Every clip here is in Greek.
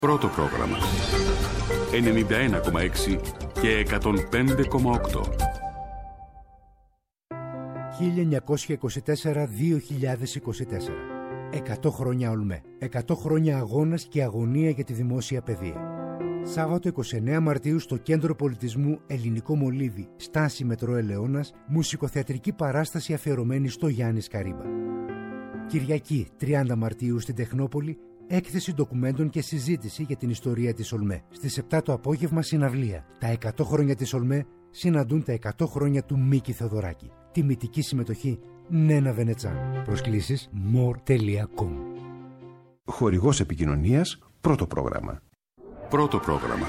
Πρώτο πρόγραμμα 91,6 και 105,8. 1924-2024. 100 χρόνια ΟΛΜΕ. 100 χρόνια αγώνας και αγωνία για τη δημόσια παιδεία. Σάββατο 29 Μαρτίου στο Κέντρο Πολιτισμού Ελληνικό Μολύβι, στάση Μετρό Ελαιώνας, μουσικοθεατρική παράσταση αφιερωμένη στο Γιάννη Σκαρίμπα. Κυριακή 30 Μαρτίου στην Τεχνόπολη, έκθεση ντοκουμέντων και συζήτηση για την ιστορία της ΟΛΜΕ. Στις 7 το απόγευμα συναυλία. Τα 100 χρόνια της ΟΛΜΕ συναντούν τα 100 χρόνια του Μίκη Θεοδωράκη. Τιμητική συμμετοχή Νένα Βενετσάν. Προσκλήσεις more.com. Χορηγός επικοινωνίας, πρώτο πρόγραμμα. Πρώτο πρόγραμμα.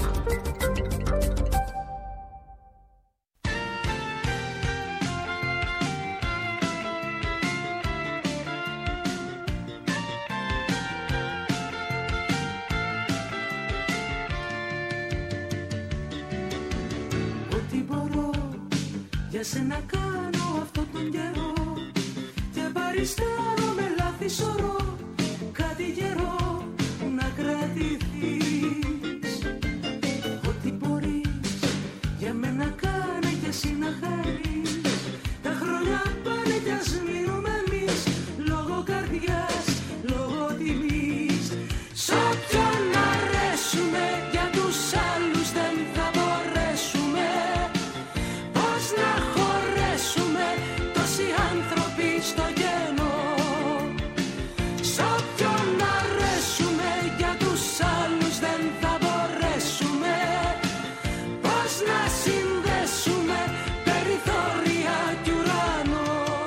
Ό,τι μπορώ για σένα κάνω αυτόν τον καιρό και παριστάνω με λάθη σωρό κάτι καιρό να κρατηθείς. Ό,τι μπορείς για μένα κάνε κι εσύ να χαρείς. Τα χρόνια πάνε κι ας μείνουμε εμείς λόγω καρδιάς, λόγω τιμής. Σ' όποιον αρέσουμε για τους άλλους δεν θα μπορέσουμε. Πώς να χωρέσουμε τόσοι άνθρωποι στο κενό. Σ' όποιον αρέσουμε για τους άλλους δεν θα μπορέσουμε. Πώς να συνδέσουμε περιθώρια κι ουρανό.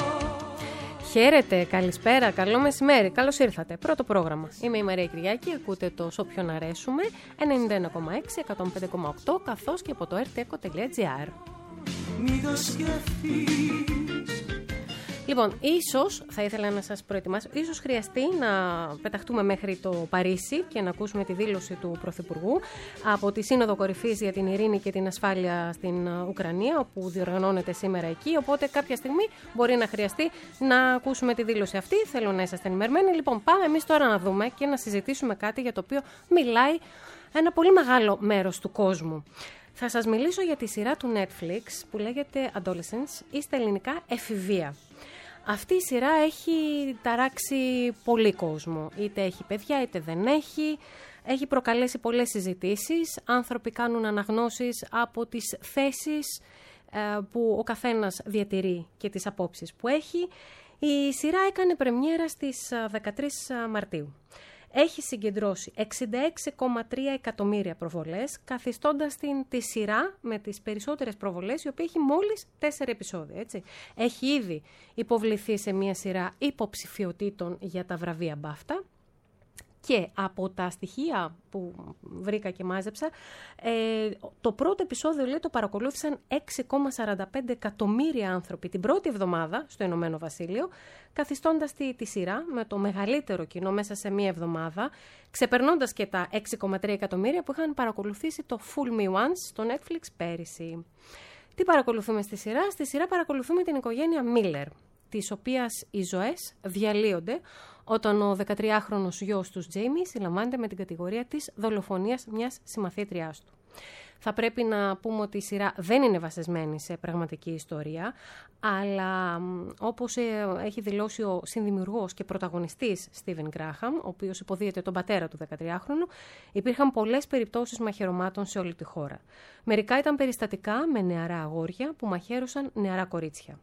Χαίρετε, καλησπέρα, καλό μεσημέρι, καλώς ήρθατε. Πρώτο πρόγραμμα. Είμαι η Μαρία Κυριάκη, ακούτε το «Σ' όποιον αρέσουμε» 91,6, 105,8 καθώς και από το rteco.gr. Μη το σκεφτείς. Λοιπόν, ίσως θα ήθελα να σας προετοιμάσω, ίσως χρειαστεί να πεταχτούμε μέχρι το Παρίσι και να ακούσουμε τη δήλωση του Πρωθυπουργού από τη Σύνοδο Κορυφής για την Ειρήνη και την Ασφάλεια στην Ουκρανία, όπου διοργανώνεται σήμερα εκεί. Οπότε κάποια στιγμή μπορεί να χρειαστεί να ακούσουμε τη δήλωση αυτή. Θέλω να είσαστε ενημερωμένοι. Λοιπόν, πάμε εμείς τώρα να δούμε και να συζητήσουμε κάτι για το οποίο μιλάει ένα πολύ μεγάλο μέρος του κόσμου. Θα σας μιλήσω για τη σειρά του Netflix που λέγεται Adolescence ή στα ελληνικά Εφηβεία. Αυτή η σειρά έχει ταράξει πολύ κόσμο, είτε έχει παιδιά είτε δεν έχει. Έχει προκαλέσει πολλές συζητήσεις, άνθρωποι κάνουν αναγνώσεις από τις θέσεις που ο καθένας διατηρεί και τις απόψεις που έχει. Η σειρά έκανε πρεμιέρα στις 13 Μαρτίου. Έχει συγκεντρώσει 66,3 εκατομμύρια προβολές, καθιστώντας την τη σειρά με τις περισσότερες προβολές, η οποία έχει μόλις 4 επεισόδια. Έτσι. Έχει ήδη υποβληθεί σε μια σειρά υποψηφιωτήτων για τα βραβεία BAFTA. Και από τα στοιχεία που βρήκα και μάζεψα, το πρώτο επεισόδιο λέει το παρακολούθησαν 6,45 εκατομμύρια άνθρωποι την πρώτη εβδομάδα στο Ηνωμένο Βασίλειο, καθιστώντας τη σειρά με το μεγαλύτερο κοινό μέσα σε μία εβδομάδα, ξεπερνώντας και τα 6,3 εκατομμύρια που είχαν παρακολουθήσει το Fool Me Once στο Netflix πέρυσι. Τι παρακολουθούμε στη σειρά? Στη σειρά παρακολουθούμε την οικογένεια Miller, της οποίας οι ζωές διαλύονται όταν ο 13χρονος γιος τους Τζέιμι συλλαμβάνεται με την κατηγορία της δολοφονίας μιας συμμαθήτριάς του. Θα πρέπει να πούμε ότι η σειρά δεν είναι βασισμένη σε πραγματική ιστορία, αλλά όπως έχει δηλώσει ο συνδημιουργός και πρωταγωνιστής Στίβεν Γκράχαμ, ο οποίος υποδίεται τον πατέρα του 13χρονου, υπήρχαν πολλές περιπτώσεις μαχαιρωμάτων σε όλη τη χώρα. Μερικά ήταν περιστατικά με νεαρά αγόρια που μαχαίρωσαν νεαρά κορίτσια.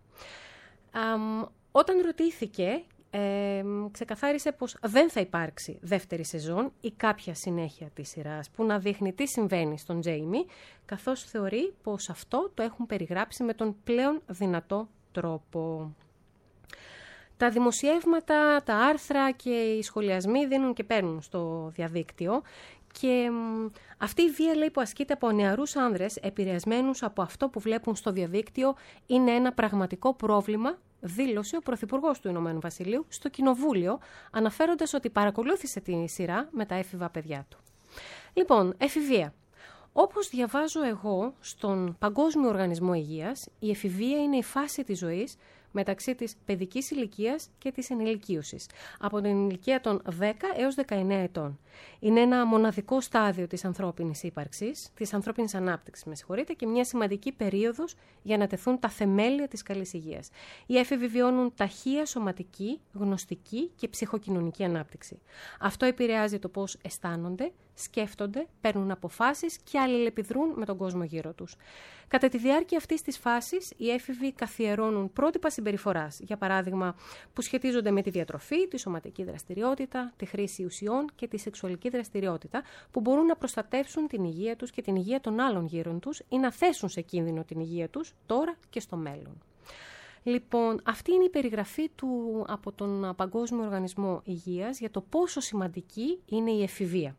Όταν ρωτήθηκε, ξεκαθάρισε πως δεν θα υπάρξει δεύτερη σεζόν ή κάποια συνέχεια της σειράς που να δείχνει τι συμβαίνει στον Τζέιμι, καθώς θεωρεί πως αυτό το έχουν περιγράψει με τον πλέον δυνατό τρόπο. Τα δημοσιεύματα, τα άρθρα και οι σχολιασμοί δίνουν και παίρνουν στο διαδίκτυο και αυτή η βία, λέει, που ασκείται από νεαρούς άνδρες επηρεασμένους από αυτό που βλέπουν στο διαδίκτυο είναι ένα πραγματικό πρόβλημα, δήλωσε ο Πρωθυπουργός του Ηνωμένου Βασιλείου στο Κοινοβούλιο, αναφέροντας ότι παρακολούθησε τη σειρά με τα έφηβα παιδιά του. Λοιπόν, εφηβεία. Όπως διαβάζω εγώ στον Παγκόσμιο Οργανισμό Υγείας, η εφηβεία είναι η φάση της ζωής μεταξύ της παιδικής ηλικίας και της ενηλικίωσης, από την ηλικία των 10 έως 19 ετών. Είναι ένα μοναδικό στάδιο της ανθρώπινης ύπαρξης, της ανθρώπινης ανάπτυξης, και μια σημαντική περίοδος για να τεθούν τα θεμέλια της καλής υγείας. Οι έφηβοι βιώνουν ταχεία σωματική, γνωστική και ψυχοκοινωνική ανάπτυξη. Αυτό επηρεάζει το πώς αισθάνονται, σκέφτονται, παίρνουν αποφάσεις και αλληλεπιδρούν με τον κόσμο γύρω τους. Κατά τη διάρκεια αυτής της φάσης, οι έφηβοι καθιερώνουν πρότυπα συμπεριφοράς, για παράδειγμα, που σχετίζονται με τη διατροφή, τη σωματική δραστηριότητα, τη χρήση ουσιών και τη σεξουαλική δραστηριότητα, που μπορούν να προστατεύσουν την υγεία τους και την υγεία των άλλων γύρω τους ή να θέσουν σε κίνδυνο την υγεία τους τώρα και στο μέλλον. Λοιπόν, αυτή είναι η περιγραφή από τον Παγκόσμιο Οργανισμό Υγείας για το πόσο σημαντική είναι η εφηβεία.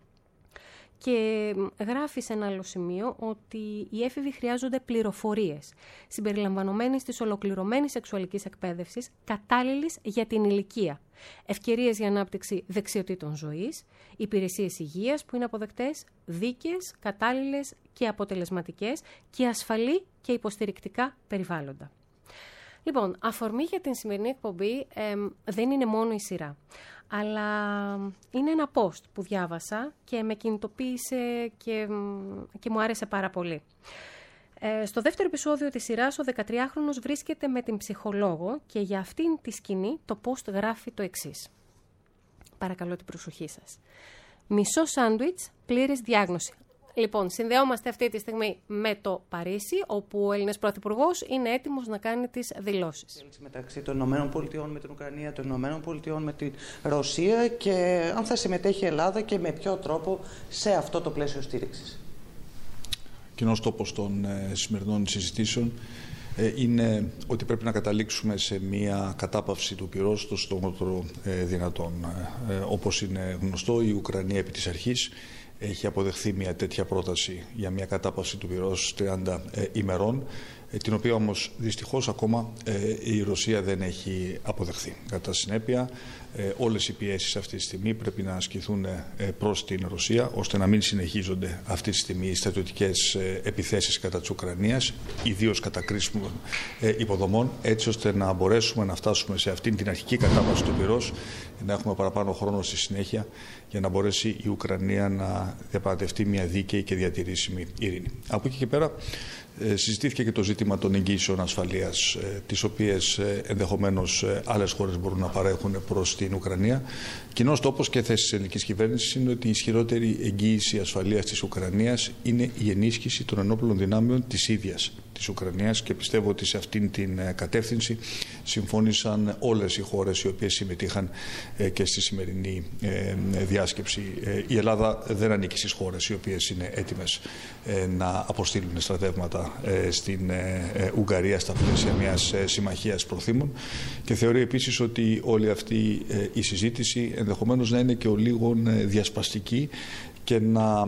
Και γράφει σε ένα άλλο σημείο ότι οι έφηβοι χρειάζονται πληροφορίες συμπεριλαμβανομένης της ολοκληρωμένης σεξουαλικής εκπαίδευσης κατάλληλης για την ηλικία, ευκαιρίες για ανάπτυξη δεξιοτήτων ζωής, υπηρεσίες υγείας που είναι αποδεκτές, δίκαιες, κατάλληλες και αποτελεσματικές και ασφαλή και υποστηρικτικά περιβάλλοντα. Λοιπόν, αφορμή για την σημερινή εκπομπή δεν είναι μόνο η σειρά, αλλά είναι ένα post που διάβασα και με κινητοποίησε και μου άρεσε πάρα πολύ. Στο δεύτερο επεισόδιο της σειράς, ο 13χρονος βρίσκεται με την ψυχολόγο και για αυτήν τη σκηνή το post γράφει το εξής. Παρακαλώ την προσοχή σας. Μισό σάντουιτς, πλήρης διάγνωση. Λοιπόν, συνδεόμαστε αυτή τη στιγμή με το Παρίσι, όπου ο Έλληνας Πρωθυπουργός είναι έτοιμος να κάνει τις δηλώσεις. Μεταξύ των ΗΠΑ με την Ουκρανία, των ΗΠΑ με την Ρωσία και αν θα συμμετέχει η Ελλάδα και με ποιο τρόπο σε αυτό το πλαίσιο στήριξης. Κοινός τόπος των σημερινών συζητήσεων είναι ότι πρέπει να καταλήξουμε σε μια κατάπαυση του πυρός το συντομότερο δυνατόν. Όπως είναι γνωστό, η Ουκρανία επί της αρχής έχει αποδεχθεί μια τέτοια πρόταση για μια κατάπαυση του πυρός 30 ημερών, την οποία όμως δυστυχώς ακόμα η Ρωσία δεν έχει αποδεχθεί. Κατά συνέπεια, όλες οι πιέσεις αυτή τη στιγμή πρέπει να ασκηθούν προς την Ρωσία, ώστε να μην συνεχίζονται αυτή τη στιγμή οι στρατιωτικές επιθέσεις κατά της Ουκρανίας, ιδίως κατά κρίσιμων υποδομών, έτσι ώστε να μπορέσουμε να φτάσουμε σε αυτήν την αρχική κατάβαση του πυρός, να έχουμε παραπάνω χρόνο στη συνέχεια για να μπορέσει η Ουκρανία να διαπραγματευτεί μια δίκαιη και διατηρήσιμη ειρήνη. Από εκεί και πέρα, συζητήθηκε και το ζήτημα των εγγύσεων ασφαλείας, τις οποίες ενδεχομένως άλλες χώρες μπορούν να παρέχουν προς την Ουκρανία. Κοινός τόπος και θέση της ελληνικής κυβέρνησης είναι ότι η ισχυρότερη εγγύηση ασφαλείας της Ουκρανίας είναι η ενίσχυση των ενόπλων δυνάμεων της ίδιας της Ουκρανίας και πιστεύω ότι σε αυτήν την κατεύθυνση συμφώνησαν όλες οι χώρες οι οποίες συμμετείχαν και στη σημερινή διάσκεψη. Η Ελλάδα δεν ανήκει στις χώρες οι οποίες είναι έτοιμες να αποστείλουν στρατεύματα στην Ουγγαρία στα πλαίσια μιας συμμαχίας προθήμων και θεωρεί επίσης ότι όλη αυτή η συζήτηση ενδεχομένως να είναι και ο λίγων διασπαστική και να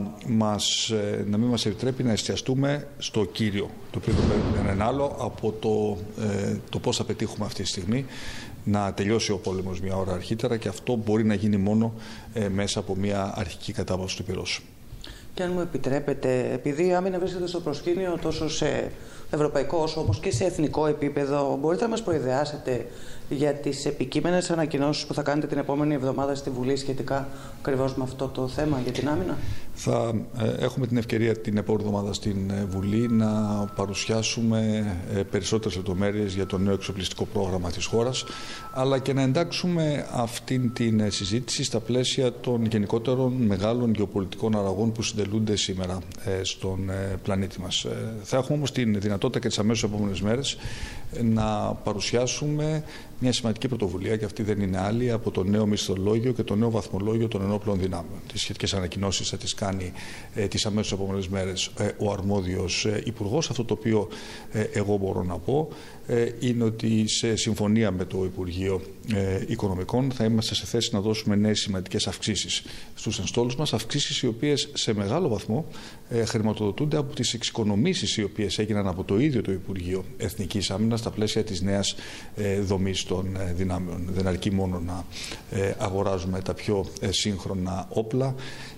μην μας επιτρέπει να εστιαστούμε στο κύριο, το οποίο δεν είναι ένα άλλο από το πώς θα πετύχουμε αυτή τη στιγμή να τελειώσει ο πόλεμος μια ώρα αρχίτερα και αυτό μπορεί να γίνει μόνο μέσα από μια αρχική κατάβαση του πυρός. Και αν μου επιτρέπετε, επειδή η άμυνα βρίσκεται στο προσκήνιο τόσο σε ευρωπαϊκό όσο όμως και σε εθνικό επίπεδο, μπορείτε να μας προειδεάσετε για τις επικείμενες ανακοινώσεις που θα κάνετε την επόμενη εβδομάδα στη Βουλή σχετικά ακριβώς με αυτό το θέμα για την άμυνα? Θα έχουμε την ευκαιρία την επόμενη εβδομάδα στην Βουλή να παρουσιάσουμε περισσότερες λεπτομέρειες για το νέο εξοπλιστικό πρόγραμμα της χώρας, αλλά και να εντάξουμε αυτήν την συζήτηση στα πλαίσια των γενικότερων μεγάλων γεωπολιτικών αλλαγών που συντελούνται σήμερα στον πλανήτη μας. Θα έχουμε όμως την δυνατότητα και τις αμέσως επόμενες μέρες να παρουσιάσουμε μια σημαντική πρωτοβουλία, και αυτή δεν είναι άλλη, από το νέο μισθολόγιο και το νέο βαθμολόγιο των ενόπλων δυνάμεων. Τις σχετικές ανακοινώσεις θα τις κάνει τις αμέσως επόμενες μέρες ο αρμόδιος υπουργός. Αυτό το οποίο εγώ μπορώ να πω είναι ότι σε συμφωνία με το Υπουργείο Οικονομικών θα είμαστε σε θέση να δώσουμε νέες σημαντικές αυξήσεις στους ενστόλους μας, αυξήσεις οι οποίες σε μεγάλο βαθμό χρηματοδοτούνται από τις εξοικονομήσεις οι οποίες έγιναν από το ίδιο το Υπουργείο Εθνικής Άμυνας στα πλαίσια της νέας δομής των δυνάμεων. Δεν αρκεί μόνο να αγοράζουμε τα πιο σύγχρονα όπλα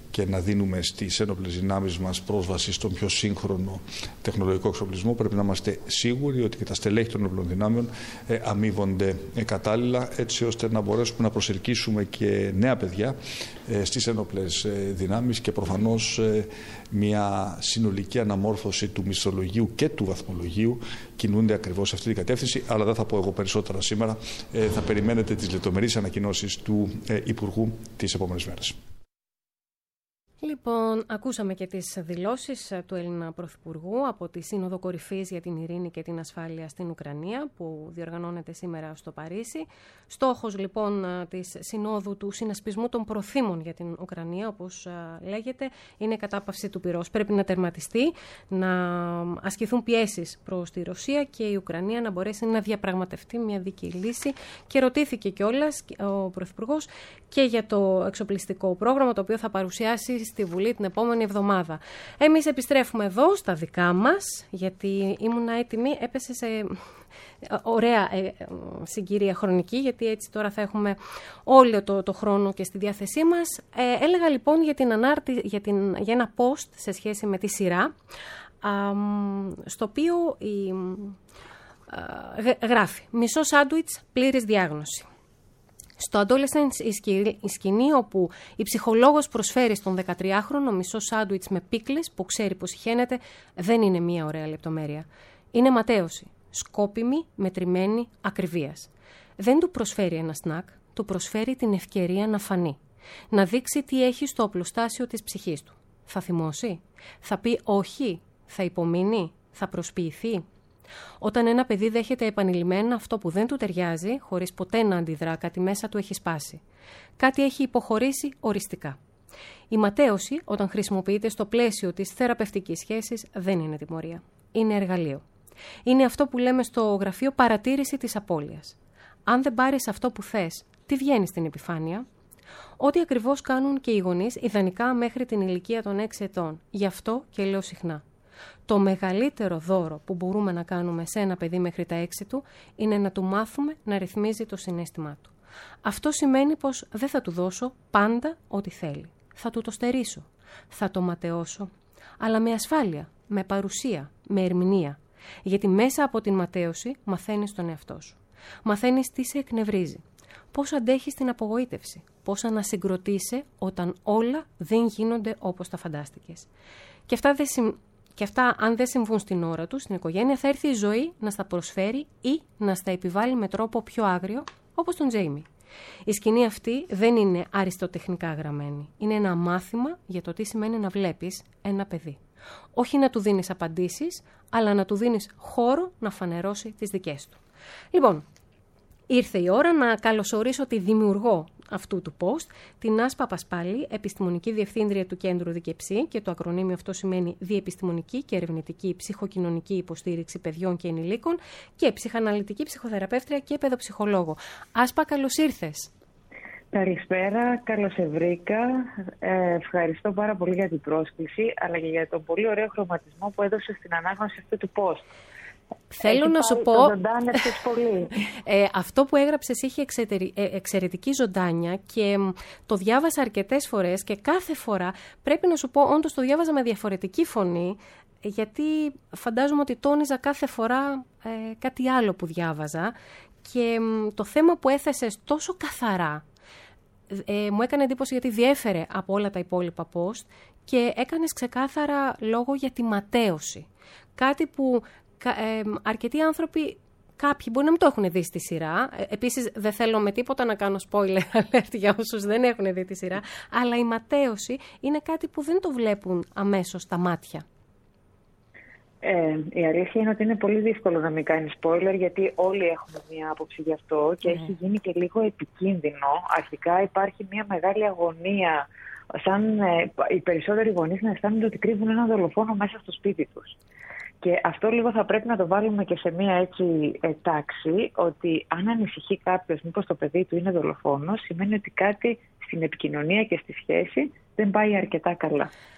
και να δίνουμε στις ένοπλες δυνάμεις μας πρόσβαση στον πιο σύγχρονο τεχνολογικό εξοπλισμό, πρέπει να είμαστε σίγουροι ότι και τα στελέχη των ένοπλων δυνάμεων αμείβονται κατάλληλα, έτσι ώστε να μπορέσουμε να προσελκύσουμε και νέα παιδιά στις ένοπλες δυνάμεις και προφανώς μια συνολική αναμόρφωση του μισθολογίου και του βαθμολογίου κινούνται ακριβώς σε αυτή την κατεύθυνση, αλλά δεν θα πω εγώ περισσότερα σήμερα. Θα περιμένετε τις λεπτομερείς ανακοινώσεις του Υπουργού τις επόμενες μέρες. Λοιπόν, ακούσαμε και τις δηλώσεις του Έλληνα Πρωθυπουργού από τη Σύνοδο Κορυφής για την Ειρήνη και την Ασφάλεια στην Ουκρανία που διοργανώνεται σήμερα στο Παρίσι. Στόχος λοιπόν της Συνόδου του Συνασπισμού των Προθήμων για την Ουκρανία, όπως λέγεται, είναι η κατάπαυση του πυρός. Πρέπει να τερματιστεί, να ασκηθούν πιέσεις προς τη Ρωσία και η Ουκρανία να μπορέσει να διαπραγματευτεί μια δίκαιη λύση. Και ρωτήθηκε κιόλας ο Πρωθυπουργός και για το εξοπλιστικό πρόγραμμα, το οποίο θα παρουσιάσει στη Βουλή την επόμενη εβδομάδα. Εμείς επιστρέφουμε εδώ στα δικά μας, γιατί ήμουνα έτοιμη, έπεσε σε ωραία συγκυρία χρονική, γιατί έτσι τώρα θα έχουμε όλο το χρόνο και στη διάθεσή μας. Έλεγα λοιπόν για ένα post σε σχέση με τη σειρά, στο οποίο γράφει «Μισό σάντουιτς, πλήρης διάγνωση». Στο Adolescence η σκηνή όπου η ψυχολόγος προσφέρει στον 13χρονο μισό σάντουιτς με πίκλες που ξέρει πως χαίνεται δεν είναι μία ωραία λεπτομέρεια. Είναι ματέωση, σκόπιμη, μετρημένη, ακριβίας. Δεν του προσφέρει ένα σνακ, του προσφέρει την ευκαιρία να φανεί. Να δείξει τι έχει στο οπλοστάσιο της ψυχής του. Θα θυμώσει, θα πει όχι, θα υπομείνει, θα προσποιηθεί. Όταν ένα παιδί δέχεται επανειλημμένα αυτό που δεν του ταιριάζει, χωρίς ποτέ να αντιδρά, κάτι μέσα του έχει σπάσει. Κάτι έχει υποχωρήσει οριστικά. Η ματέωση, όταν χρησιμοποιείται στο πλαίσιο της θεραπευτικής σχέσης, δεν είναι τιμωρία. Είναι εργαλείο. Είναι αυτό που λέμε στο γραφείο παρατήρηση της απώλειας. Αν δεν πάρεις αυτό που θες, τι βγαίνει στην επιφάνεια? Ό,τι ακριβώς κάνουν και οι γονείς, ιδανικά μέχρι την ηλικία των 6 ετών. Γι' αυτό και λέω συχνά. Το μεγαλύτερο δώρο που μπορούμε να κάνουμε σε ένα παιδί μέχρι τα 6 του είναι να του μάθουμε να ρυθμίζει το συναίσθημά του. Αυτό σημαίνει πως δεν θα του δώσω πάντα ό,τι θέλει. Θα του το στερήσω, θα το ματαιώσω, αλλά με ασφάλεια, με παρουσία, με ερμηνεία. Γιατί μέσα από την ματέωση μαθαίνεις τον εαυτό σου. Μαθαίνεις τι σε εκνευρίζει, πώς αντέχεις την απογοήτευση, πώς ανασυγκροτείσαι όταν όλα δεν γίνονται όπως τα φαντάστηκες. Και αυτά, αν δεν συμβούν στην ώρα του, στην οικογένεια, θα έρθει η ζωή να στα προσφέρει ή να στα επιβάλλει με τρόπο πιο άγριο, όπως τον Τζέιμι. Η σκηνή αυτή δεν είναι αριστοτεχνικά γραμμένη. Είναι ένα μάθημα για το τι σημαίνει να βλέπεις ένα παιδί. Όχι να του δίνεις απαντήσεις, αλλά να του δίνεις χώρο να φανερώσει τις δικές του. Λοιπόν, ήρθε η ώρα να καλωσορίσω τη δημιουργό αυτού του post, την Άσπα Πασπάλη, επιστημονική διευθύντρια του Κέντρου Δικεψή, και το ακρονίμιο αυτό σημαίνει Διεπιστημονική και Ερευνητική Ψυχοκοινωνική Υποστήριξη Παιδιών και Ενηλίκων, και ψυχαναλυτική ψυχοθεραπεύτρια και παιδοψυχολόγο. Άσπα, καλώς ήρθες. Καλησπέρα, καλώς σε βρήκα. Ευχαριστώ πάρα πολύ για την πρόσκληση, αλλά και για τον πολύ ωραίο χρωματισμό που έδωσε στην ανάγνωση αυτού του post. Θέλω να σου πω, πολύ. Αυτό που έγραψες είχε εξαιρετική ζωντάνια και το διάβασα αρκετές φορές και κάθε φορά πρέπει να σου πω όντως το διάβαζα με διαφορετική φωνή, γιατί φαντάζομαι ότι τόνιζα κάθε φορά κάτι άλλο που διάβαζα, και το θέμα που έθεσες τόσο καθαρά μου έκανε εντύπωση, γιατί διέφερε από όλα τα υπόλοιπα post και έκανες ξεκάθαρα λόγο για τη ματέωση. Κάτι που αρκετοί άνθρωποι, κάποιοι μπορεί να μην το έχουν δει στη σειρά. Επίσης δεν θέλω με τίποτα να κάνω spoiler alert για όσους δεν έχουν δει τη σειρά, αλλά η ματέωση είναι κάτι που δεν το βλέπουν αμέσως στα μάτια. Η αλήθεια είναι ότι είναι πολύ δύσκολο να μην κάνει spoiler, γιατί όλοι έχουμε μία άποψη γι' αυτό και έχει γίνει και λίγο επικίνδυνο. Αρχικά υπάρχει μία μεγάλη αγωνία, σαν οι περισσότεροι γονείς να αισθάνονται ότι κρύβουν έναν δολοφόνο μέσα στο σπίτι τους. Και αυτό λίγο θα πρέπει να το βάλουμε και σε μία έτσι τάξη, ότι αν ανησυχεί κάποιος μήπως το παιδί του είναι δολοφόνος, σημαίνει ότι κάτι στην επικοινωνία και στη σχέση δεν πάει αρκετά καλά.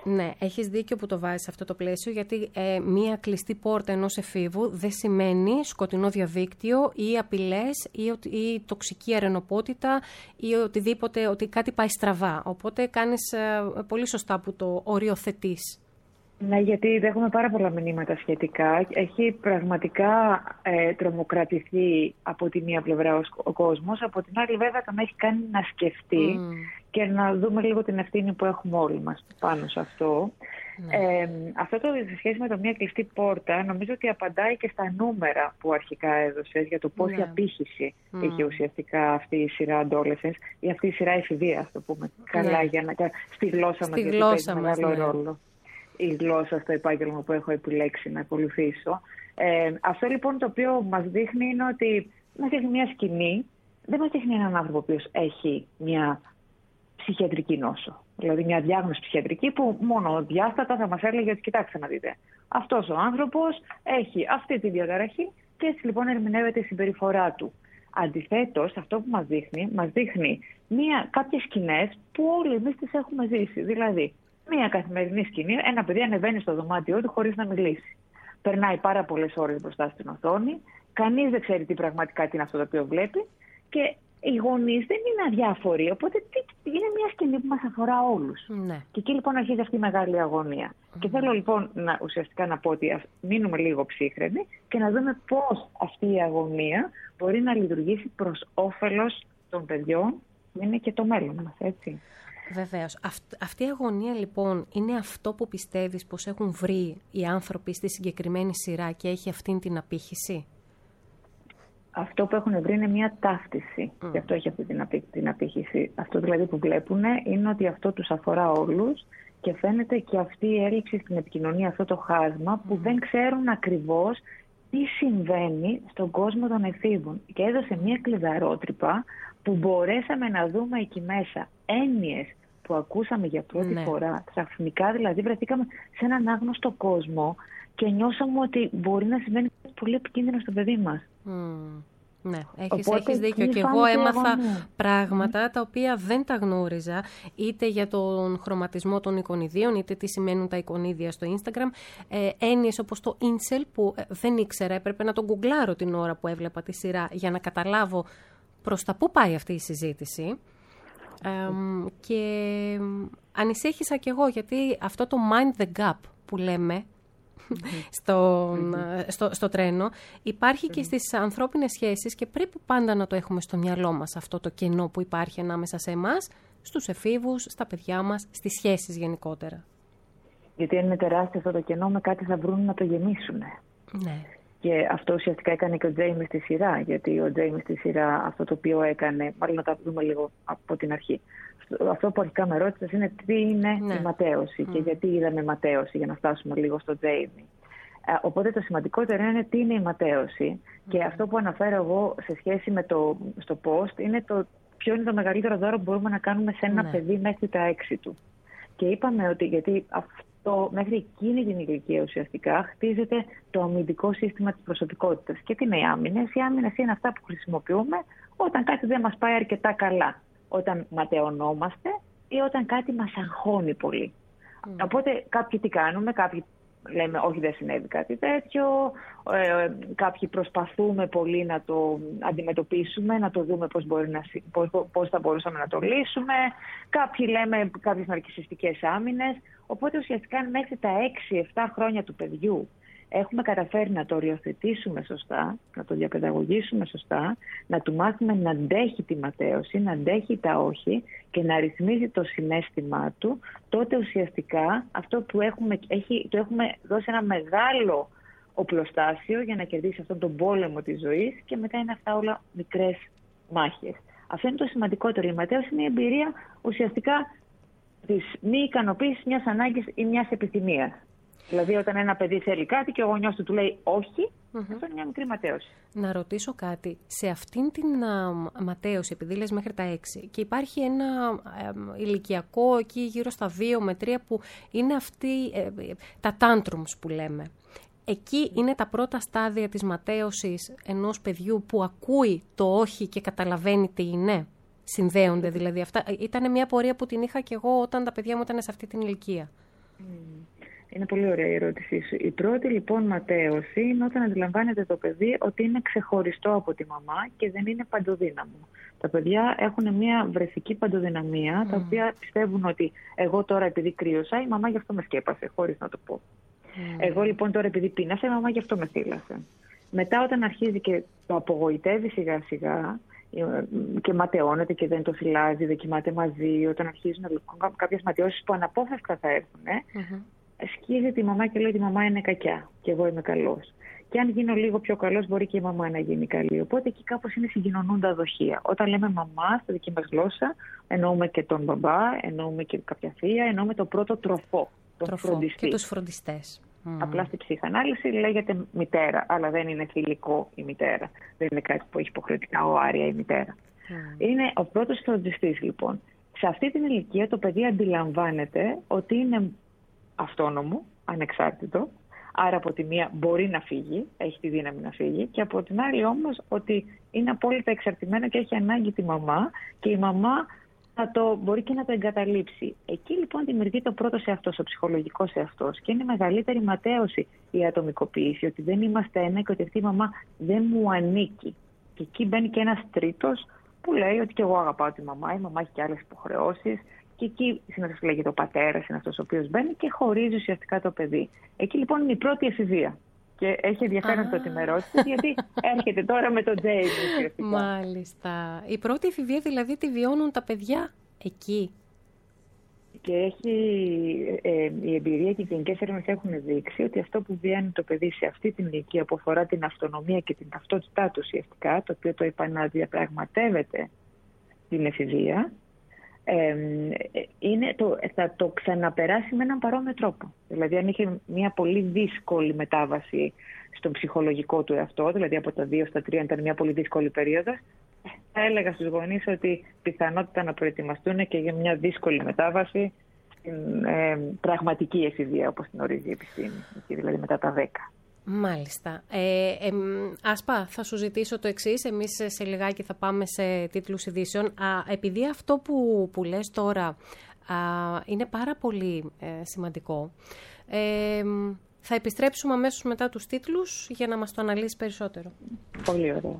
Ναι, έχεις δίκιο που το βάζεις σε αυτό το πλαίσιο, γιατί μία κλειστή πόρτα ενός εφήβου δεν σημαίνει σκοτεινό διαδίκτυο ή απειλές ή τοξική αρενοπότητα ή οτιδήποτε, ότι κάτι πάει στραβά. Οπότε κάνεις πολύ σωστά που το οριοθετείς. Ναι, γιατί δέχομαι πάρα πολλά μηνύματα σχετικά. Έχει πραγματικά τρομοκρατηθεί από τη μία πλευρά ο κόσμος, από την άλλη βέβαια τον έχει κάνει να σκεφτεί και να δούμε λίγο την ευθύνη που έχουμε όλοι μας πάνω σε αυτό. Αυτό το σε σχέση με το μία κλειστή πόρτα νομίζω ότι απαντάει και στα νούμερα που αρχικά έδωσες για το πόση απήχηση είχε ουσιαστικά αυτή η σειρά adolescence ή αυτή η σειρά εφηβείας, ας το πούμε καλά, για να, στη γλώσσα μας, γιατί παίζει μεγάλο ρόλο η γλώσσα στο επάγγελμα που έχω επιλέξει να ακολουθήσω. Αυτό λοιπόν το οποίο μας δείχνει είναι ότι μας δείχνει μια σκηνή, δεν μας δείχνει έναν άνθρωπο ο οποίος έχει μια ψυχιατρική νόσο. Δηλαδή μια διάγνωση ψυχιατρική που μόνο διάστατα θα μας έλεγε ότι κοιτάξτε να δείτε. Αυτός ο άνθρωπος έχει αυτή τη διαταραχή και έτσι λοιπόν ερμηνεύεται η συμπεριφορά του. Αντιθέτως, αυτό που μας δείχνει κάποιες σκηνές που όλοι εμείς τις έχουμε ζήσει. Δηλαδή, μια καθημερινή σκηνή, ένα παιδί ανεβαίνει στο δωμάτιό του χωρίς να μιλήσει. Περνάει πάρα πολλές ώρες μπροστά στην οθόνη, κανείς δεν ξέρει τι πραγματικά τι είναι αυτό το οποίο βλέπει και οι γονείς δεν είναι αδιάφοροι. Οπότε είναι μια σκηνή που μας αφορά όλους. Ναι. Και εκεί λοιπόν αρχίζει αυτή η μεγάλη αγωνία. Και θέλω λοιπόν ουσιαστικά να πω ότι μείνουμε λίγο ψύχρεμοι και να δούμε πώς αυτή η αγωνία μπορεί να λειτουργήσει προς όφελος των παιδιών, που είναι και το μέλλον μας, έτσι. Βεβαίως. Αυτή η αγωνία λοιπόν είναι αυτό που πιστεύεις πως έχουν βρει οι άνθρωποι στη συγκεκριμένη σειρά και έχει αυτήν την απήχηση? Αυτό που έχουν βρει είναι μια ταύτιση. Γι' αυτό έχει αυτή την απήχηση. Αυτό δηλαδή που βλέπουν είναι ότι αυτό τους αφορά όλους και φαίνεται και αυτή η έλλειψη στην επικοινωνία, αυτό το χάσμα που δεν ξέρουν ακριβώς τι συμβαίνει στον κόσμο των εφήβων. Και έδωσε μια κλειδαρότρυπα που μπορέσαμε να δούμε εκεί μέσα έννοιες που ακούσαμε για πρώτη φορά. Ξαφνικά δηλαδή βρεθήκαμε σε έναν άγνωστο κόσμο και νιώσαμε ότι μπορεί να συμβαίνει κάτι πολύ επικίνδυνο στο παιδί μας. Ναι, έχεις δίκιο. Και εγώ έμαθα πράγματα τα οποία δεν τα γνώριζα, είτε για τον χρωματισμό των εικονιδίων, είτε τι σημαίνουν τα εικονίδια στο Instagram. Έννοιες όπως το incel που δεν ήξερα, έπρεπε να τον γκουγκλάρω την ώρα που έβλεπα τη σειρά για να καταλάβω προς τα πού πάει αυτή η συζήτηση. Και ανησύχησα κι εγώ, γιατί αυτό το mind the gap που λέμε στο τρένο υπάρχει και στις ανθρώπινες σχέσεις και πρέπει πάντα να το έχουμε στο μυαλό μας αυτό το κενό που υπάρχει ανάμεσα σε εμάς, στους εφήβους, στα παιδιά μας, στις σχέσεις γενικότερα. Γιατί είναι τεράστιο αυτό το κενό, με κάτι θα βρουν να το γεμίσουν. Ναι. Και αυτό ουσιαστικά έκανε και ο Τζέιμι στη σειρά, γιατί ο Τζέιμι στη σειρά αυτό το οποίο έκανε, μάλλον να τα δούμε λίγο από την αρχή. Αυτό που αρχικά με ρώτησες είναι τι είναι η ματέωση και γιατί είδαμε ματέωση, για να φτάσουμε λίγο στο Τζέιμι. Οπότε το σημαντικότερο είναι τι είναι η ματέωση και αυτό που αναφέρω εγώ σε σχέση με στο post είναι ποιο είναι το μεγαλύτερο δώρο που μπορούμε να κάνουμε σε ένα παιδί μέχρι τα 6 του. Και είπαμε ότι γιατί αυτό μέχρι εκείνη την ηλικία ουσιαστικά χτίζεται το αμυντικό σύστημα της προσωπικότητας. Και τι είναι οι άμυνες? Οι άμυνες είναι αυτά που χρησιμοποιούμε όταν κάτι δεν μας πάει αρκετά καλά. Όταν ματαιωνόμαστε ή όταν κάτι μας αγχώνει πολύ. Οπότε κάποιοι τι κάνουμε? Κάποιοι λέμε όχι, δεν συνέβη κάτι τέτοιο. Κάποιοι προσπαθούμε πολύ να το αντιμετωπίσουμε, να το δούμε πώς θα μπορούσαμε να το λύσουμε. Κάποιοι λέμε κάποιες ναρκισσιστικές άμυνες. Οπότε ουσιαστικά μέχρι τα 6-7 χρόνια του παιδιού έχουμε καταφέρει να το οριοθετήσουμε σωστά, να το διαπαιδαγωγήσουμε σωστά, να του μάθουμε να αντέχει τη ματέωση, να αντέχει τα όχι και να ρυθμίζει το συναίσθημά του, τότε ουσιαστικά αυτό που το έχουμε δώσει ένα μεγάλο οπλοστάσιο για να κερδίσει αυτόν τον πόλεμο της ζωής και μετά είναι αυτά όλα μικρές μάχες. Αυτό είναι το σημαντικότερο. Η ματέωση είναι η εμπειρία ουσιαστικά της μη ικανοποίησης μιας ανάγκης ή μιας επιθυμίας. Δηλαδή όταν ένα παιδί θέλει κάτι και ο γονιός του λέει όχι, αυτό είναι μια μικρή ματέωση. Να ρωτήσω κάτι. Σε αυτήν την ματέωση, επειδή λες μέχρι τα 6, και υπάρχει ένα ηλικιακό εκεί γύρω στα 2 με 3 που είναι τα tantrums που λέμε. Εκεί είναι τα πρώτα στάδια της ματέωσης ενός παιδιού που ακούει το όχι και καταλαβαίνει τι είναι. Συνδέονται δηλαδή αυτά. Ήταν μια πορεία που την είχα και εγώ όταν τα παιδιά μου ήταν σε αυτή την ηλικία. Είναι πολύ ωραία η ερώτησή σου. Η πρώτη λοιπόν ματέωση είναι όταν αντιλαμβάνεται το παιδί ότι είναι ξεχωριστό από τη μαμά και δεν είναι παντοδύναμο. Τα παιδιά έχουν μια βρεφική παντοδυναμία, τα οποία πιστεύουν ότι εγώ τώρα επειδή κρύωσα, η μαμά γι' αυτό με σκέπασε, χωρίς να το πω. Εγώ λοιπόν τώρα επειδή πείνασα, η μαμά γι' αυτό με θύλασε. Μετά όταν αρχίζει και το απογοητεύει σιγά σιγά και ματαιώνεται και δεν το θυλάζει, δεν κοιμάται μαζί, όταν αρχίζουν να λειτουργούν κάποιες ματαιώσεις που αναπόφευκτα θα έρθουν, σκίζει τη μαμά και λέει ότι η μαμά είναι κακιά και εγώ είμαι καλός. Και αν γίνω λίγο πιο καλός, μπορεί και η μαμά να γίνει καλή. Οπότε εκεί κάπως είναι συγκοινωνούντα δοχεία. Όταν λέμε μαμά, στη δική μας γλώσσα, εννοούμε και τον μπαμπά, εννοούμε και κάποια θεία, εννοούμε το πρώτο τροφό. Τον φροντιστή. Και τους φροντιστές. Απλά στη ψυχανάλυση λέγεται μητέρα, αλλά δεν είναι θηλυκό η μητέρα. Δεν είναι κάτι που έχει υποχρεωτικά οάρια η μητέρα. Είναι ο πρώτος φροντιστής λοιπόν. Σε αυτή την ηλικία το παιδί αντιλαμβάνεται ότι είναι αυτόνομο, ανεξάρτητο. Άρα από τη μία μπορεί να φύγει, έχει τη δύναμη να φύγει, και από την άλλη όμως ότι είναι απόλυτα εξαρτημένο και έχει ανάγκη τη μαμά, και η μαμά μπορεί και να το εγκαταλείψει. Εκεί λοιπόν δημιουργείται ο πρώτος εαυτός, ο ψυχολογικός εαυτός, και είναι μεγαλύτερη ματέωση η ατομικοποίηση, ότι δεν είμαστε ένα και ότι αυτή η μαμά δεν μου ανήκει. Και εκεί μπαίνει και ένας τρίτος που λέει ότι και εγώ αγαπάω τη μαμά, η μαμά έχει και άλλες υποχρεώσεις. Και εκεί συνήθως λέγεται ο πατέρας, είναι αυτός ο οποίος μπαίνει και χωρίζει ουσιαστικά το παιδί. Εκεί λοιπόν είναι η πρώτη εφηβεία. Και έχει ενδιαφέρον το ότι με ρώτησες, γιατί έρχεται τώρα με το Τζέιμ ουσιαστικά. Μάλιστα. Η πρώτη εφηβεία δηλαδή τη βιώνουν τα παιδιά εκεί. Και η εμπειρία και οι γενικές έρευνες έχουν δείξει ότι αυτό που βιώνει το παιδί σε αυτή την ηλικία που αφορά την αυτονομία και την ταυτότητά του ουσιαστικά, το οποίο το επαναδιαπραγματεύεται την εφηβεία, θα το ξαναπεράσει με έναν παρόμοιο τρόπο. Δηλαδή αν είχε μια πολύ δύσκολη μετάβαση στον ψυχολογικό του εαυτό, δηλαδή από τα 2 στα 3 ήταν μια πολύ δύσκολη περίοδος, θα έλεγα στους γονείς ότι πιθανότητα να προετοιμαστούν και για μια δύσκολη μετάβαση στην πραγματική εφηβεία, όπως την ορίζει η επιστήμη, δηλαδή μετά τα 10. Μάλιστα. Άσπα, θα σου ζητήσω το εξής. Εμείς σε λιγάκι θα πάμε σε τίτλους ειδήσεων. Επειδή αυτό που λες τώρα είναι πάρα πολύ σημαντικό, θα επιστρέψουμε αμέσως μετά τους τίτλους για να μας το αναλύσει περισσότερο. Πολύ ωραία.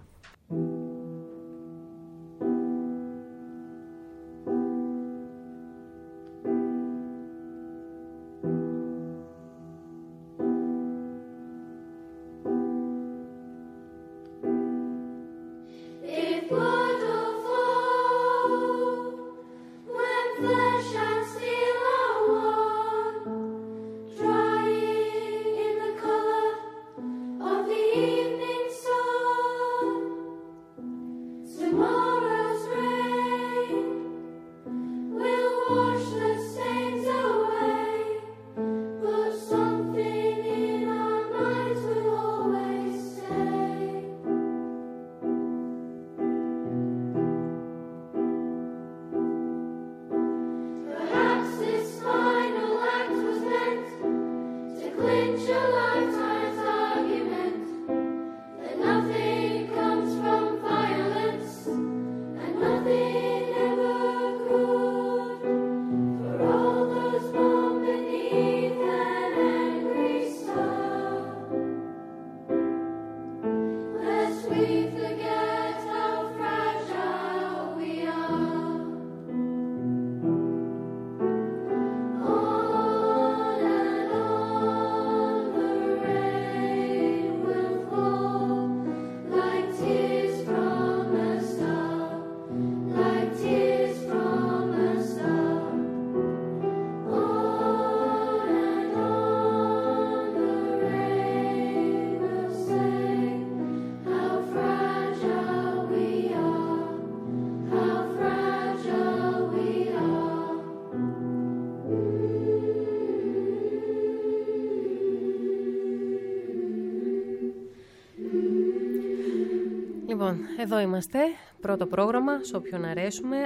Λοιπόν, εδώ είμαστε, πρώτο πρόγραμμα, σε όποιον αρέσουμε.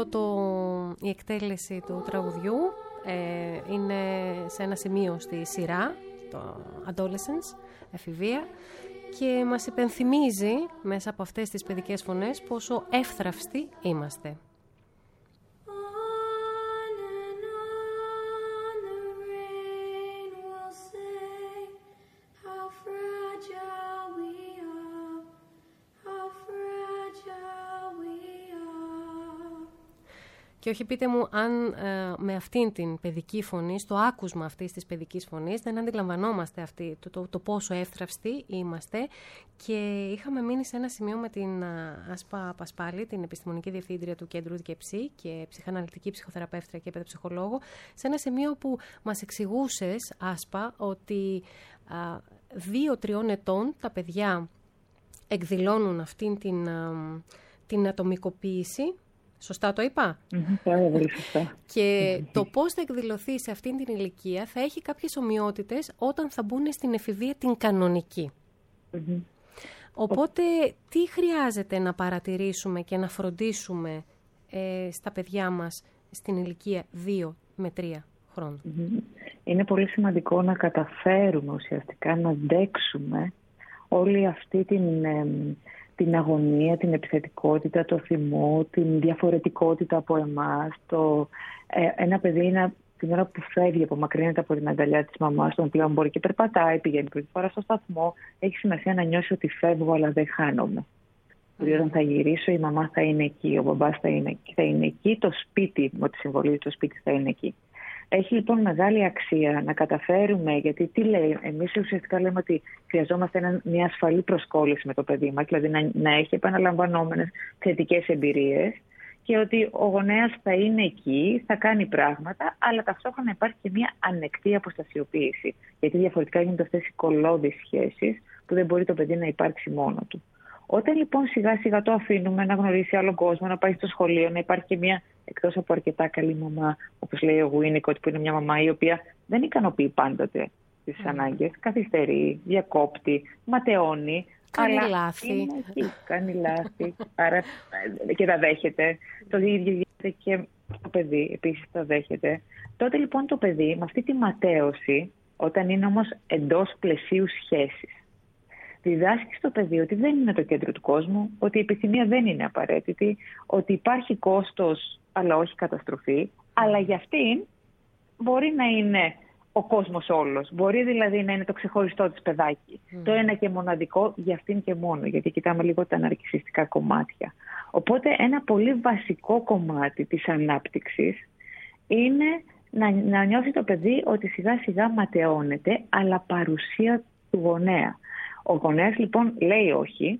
Η εκτέλεση του τραγουδιού είναι σε ένα σημείο στη σειρά, το Adolescence, εφηβεία, και μας υπενθυμίζει μέσα από αυτές τις παιδικές φωνές πόσο εύθραυστοι είμαστε. Και όχι, πείτε μου αν με αυτήν την παιδική φωνή, στο άκουσμα αυτής της παιδικής φωνής, δεν αντιλαμβανόμαστε το πόσο εύθραυστοι είμαστε. Και είχαμε μείνει σε ένα σημείο με την Άσπα Πασπάλη, την επιστημονική διευθύντρια του Κέντρου ΔΚΕΨΗ και ψυχαναλυτική ψυχοθεραπεύτρια και παιδοψυχολόγο, σε ένα σημείο που μας εξηγούσες, Άσπα, ότι 2-3 ετών τα παιδιά εκδηλώνουν αυτήν την ατομικοποίηση. Σωστά το είπα? Πάρα πολύ σωστά. Και το πώς θα εκδηλωθεί σε αυτήν την ηλικία θα έχει κάποιες ομοιότητες όταν θα μπουν στην εφηβεία την κανονική. Οπότε τι χρειάζεται να παρατηρήσουμε και να φροντίσουμε στα παιδιά μας στην ηλικία 2 με 3 χρόνων? Είναι πολύ σημαντικό να καταφέρουμε ουσιαστικά να αντέξουμε όλη αυτή την αγωνία, την επιθετικότητα, το θυμό, την διαφορετικότητα από εμάς. Ένα παιδί την ώρα που φεύγει, απομακρύνεται από την αγκαλιά της μαμάς, τον πλέον μπορεί και περπατάει, πηγαίνει πρώτη φορά στο σταθμό, έχει σημασία να νιώσει ότι φεύγω αλλά δεν χάνομαι. Δηλαδή όταν θα γυρίσω η μαμά θα είναι εκεί, ο μπαμπάς θα είναι εκεί, το σπίτι με τη συμβολή του σπίτι θα είναι εκεί. Έχει λοιπόν μεγάλη αξία να καταφέρουμε, γιατί τι λέει, εμείς ουσιαστικά λέμε ότι χρειαζόμαστε μια ασφαλή προσκόλληση με το παιδί μας, δηλαδή να έχει επαναλαμβανόμενες θετικές εμπειρίες και ότι ο γονέας θα είναι εκεί, θα κάνει πράγματα, αλλά ταυτόχρονα υπάρχει και μια ανεκτή αποστασιοποίηση. Γιατί διαφορετικά γίνονται αυτές οι κολλώδεις σχέσεις που δεν μπορεί το παιδί να υπάρξει μόνο του. Όταν λοιπόν σιγά σιγά το αφήνουμε να γνωρίσει άλλο κόσμο, να πάει στο σχολείο, να υπάρχει και μια εκτός από αρκετά καλή μαμά, όπως λέει ο Winnicott, που είναι μια μαμά η οποία δεν ικανοποιεί πάντοτε τις ανάγκες, καθυστερεί, διακόπτει, ματαιώνει. Κάνει λάθη. Κάνει λάθη, άρα και τα δέχεται. Το ίδιο γίνεται και το παιδί, επίσης τα δέχεται. Τότε λοιπόν το παιδί με αυτή τη ματαίωση, όταν είναι όμως εντός πλαισίου σχέσης, διδάσκει στο παιδί ότι δεν είναι το κέντρο του κόσμου, ότι η επιθυμία δεν είναι απαραίτητη, ότι υπάρχει κόστος αλλά όχι καταστροφή, αλλά για αυτήν μπορεί να είναι ο κόσμος όλος. Μπορεί δηλαδή να είναι το ξεχωριστό της παιδάκι. Το ένα και μοναδικό για αυτήν και μόνο, γιατί κοιτάμε λίγο τα ναρκισσιστικά κομμάτια. Οπότε ένα πολύ βασικό κομμάτι της ανάπτυξης είναι να νιώθει το παιδί ότι σιγά σιγά ματαιώνεται, αλλά παρουσία του γονέα. Ο γονέας λοιπόν λέει όχι,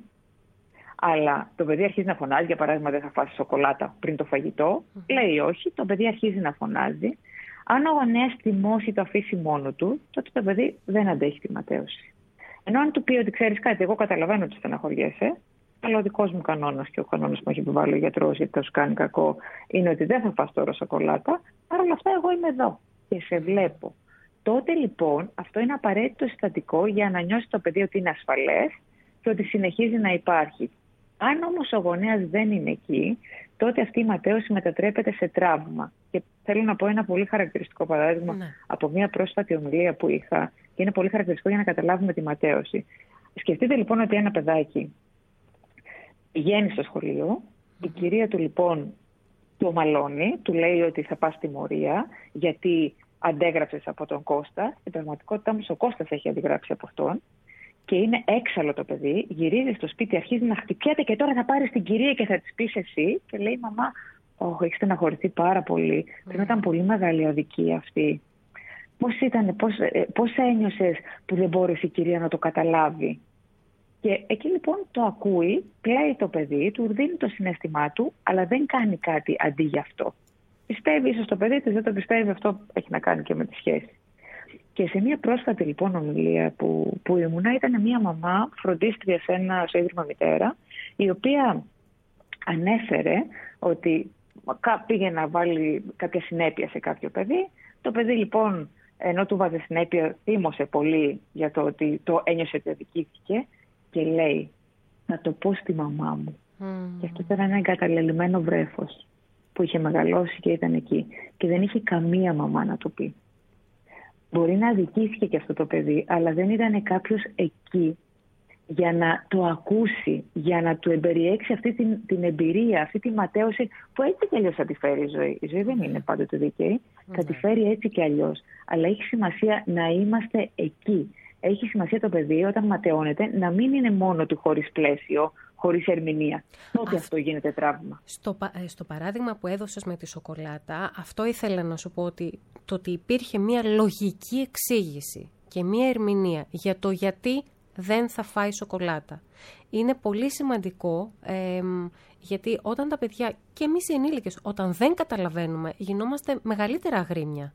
αλλά το παιδί αρχίζει να φωνάζει, για παράδειγμα δεν θα φάσει σοκολάτα πριν το φαγητό, λέει όχι, το παιδί αρχίζει να φωνάζει. Αν ο γονέας θυμώσει το αφήσει μόνο του, τότε το παιδί δεν αντέχει τη ματαίωση. Ενώ αν του πει ότι ξέρεις κάτι, εγώ καταλαβαίνω ότι στεναχωριέσαι, αλλά ο δικός μου κανόνας και ο κανόνας που μου έχει επιβάλει ο γιατρός, γιατί θα σου κάνει κακό, είναι ότι δεν θα φας τώρα σοκολάτα, παρ' όλα αυτά εγώ είμαι εδώ και σε βλέπω. Τότε λοιπόν αυτό είναι απαραίτητο συστατικό για να νιώσει το παιδί ότι είναι ασφαλές και ότι συνεχίζει να υπάρχει. Αν όμως ο γονέας δεν είναι εκεί, τότε αυτή η ματαίωση μετατρέπεται σε τραύμα. Και θέλω να πω ένα πολύ χαρακτηριστικό παράδειγμα από μια πρόσφατη ομιλία που είχα, και είναι πολύ χαρακτηριστικό για να καταλάβουμε τη ματαίωση. Σκεφτείτε λοιπόν ότι ένα παιδάκι πηγαίνει στο σχολείο, η κυρία του λοιπόν του ομαλώνει, του λέει ότι θα πας στη μορία, γιατί αντέγραψες από τον Κώστα. Στην πραγματικότητα όμως ο Κώστας έχει αντιγράψει από αυτόν. Και είναι έξαλλο το παιδί, γυρίζει στο σπίτι, αρχίζει να χτυπιέται και τώρα θα πάρεις την κυρία και θα της πεις εσύ. Και λέει μαμά, έχει στεναχωρηθεί πάρα πολύ. Πρέπει να ήταν πολύ μεγάλη αδικία αυτή. Πώς ένιωσες που δεν μπόρεσε η κυρία να το καταλάβει? Και εκεί λοιπόν το ακούει, πλέει το παιδί, του δίνει το συναίσθημά του, αλλά δεν κάνει κάτι αντί γι' αυτό. Πιστεύει ίσως το παιδί της, δεν το πιστεύει, αυτό έχει να κάνει και με τη σχέση. Και σε μια πρόσφατη λοιπόν ομιλία που ήμουνα, ήταν μια μαμά φροντίστρια στο Ίδρυμα Μητέρα, η οποία ανέφερε ότι πήγε να βάλει κάποια συνέπεια σε κάποιο παιδί. Το παιδί λοιπόν, ενώ του βάζε συνέπεια, θύμωσε πολύ για το ότι το ένιωσε ότι αδικήθηκε και λέει, να το πω στη μαμά μου. Και αυτό ήταν ένα εγκαταλελειμμένο βρέφος που είχε μεγαλώσει και ήταν εκεί και δεν είχε καμία μαμά να του πει. Μπορεί να αδικήθηκε και αυτό το παιδί, αλλά δεν ήταν κάποιος εκεί για να το ακούσει, για να του εμπεριέξει αυτή την εμπειρία, αυτή τη ματαίωση που έτσι κι αλλιώς θα τη φέρει η ζωή. Η ζωή δεν είναι πάντοτε δίκαιη, θα τη φέρει έτσι κι αλλιώς. Αλλά έχει σημασία να είμαστε εκεί. έχει σημασία το παιδί όταν ματαιώνεται να μην είναι μόνο του χωρίς πλαίσιο, χωρίς ερμηνεία. Τότε αυτό γίνεται τραύμα. Στο παράδειγμα που έδωσες με τη σοκολάτα, αυτό ήθελα να σου πω, ότι το ότι υπήρχε μια λογική εξήγηση και μια ερμηνεία για το γιατί δεν θα φάει σοκολάτα. Είναι πολύ σημαντικό, γιατί όταν τα παιδιά και εμείς οι ενήλικες, όταν δεν καταλαβαίνουμε, γινόμαστε μεγαλύτερα αγρίμια.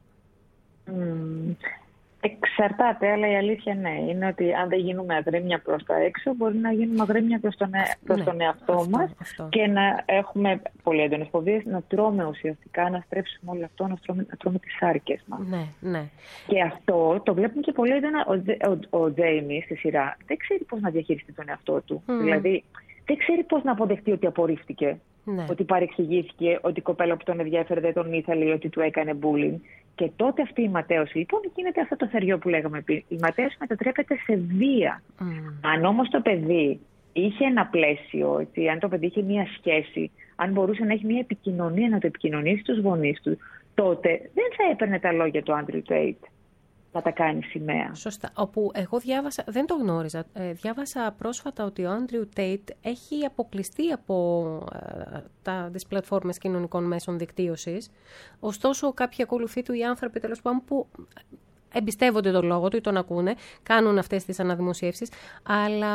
Εξαρτάται, αλλά η αλήθεια είναι ότι αν δεν γίνουμε αγρίμια προς τα έξω, μπορεί να γίνουμε αγρίμια προς τον εαυτό μας και να έχουμε πολύ έντονες φοβίες, να τρώμε ουσιαστικά, να στρέψουμε όλο αυτό, να τρώμε τις σάρκες μας. Ναι. Και αυτό το βλέπουμε και πολύ έντονα. Ο Τζέιμι στη σειρά δεν ξέρει πώς να διαχειριστεί τον εαυτό του. Δηλαδή, δεν ξέρει πώς να αποδεχτεί ότι απορρίφθηκε. Ναι. Ότι παρεξηγήθηκε, ότι η κοπέλα που τον ενδιαφέρε δεν τον ήθελε ή ότι του έκανε bullying. Και τότε αυτή η ματέωση, λοιπόν, γίνεται αυτό το θεριό που λέγαμε πριν. Η ματέωση μετατρέπεται σε βία. Αν όμως το παιδί είχε ένα πλαίσιο, έτσι, αν το παιδί είχε μία σχέση, αν μπορούσε να έχει μία επικοινωνία, να το επικοινωνήσει στους γονείς του, τότε δεν θα έπαιρνε τα λόγια του Άντριου Τέιτ να τα κάνει σημαία. Σωστά. Όπου εγώ διάβασα, δεν το γνώριζα, διάβασα πρόσφατα ότι ο Άντριου Τέιτ έχει αποκλειστεί από τις πλατφόρμες κοινωνικών μέσων δικτύωσης. Ωστόσο, κάποιοι ακολουθοί του, οι άνθρωποι τέλος πάντων που εμπιστεύονται τον λόγο του ή τον ακούνε, κάνουν αυτές τις αναδημοσιεύσεις, αλλά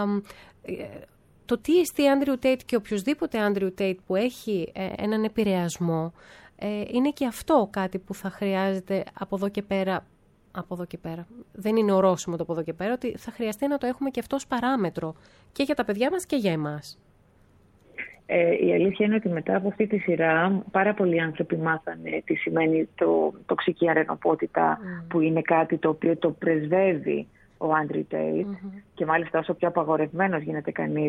το τι εστί Άντριου Τέιτ και οποιοδήποτε Άντριου Τέιτ που έχει έναν επηρεασμό, είναι και αυτό κάτι που θα χρειάζεται από εδώ και πέρα. Δεν είναι ορόσημο το από εδώ και πέρα, ότι θα χρειαστεί να το έχουμε και αυτό ως παράμετρο και για τα παιδιά μας και για εμάς. Η αλήθεια είναι ότι μετά από αυτή τη σειρά πάρα πολλοί άνθρωποι μάθανε τι σημαίνει τοξική αρενοπότητα, που είναι κάτι το οποίο το πρεσβεύει ο Άντριου Τέιτ, και μάλιστα όσο πιο απαγορευμένος γίνεται κανείς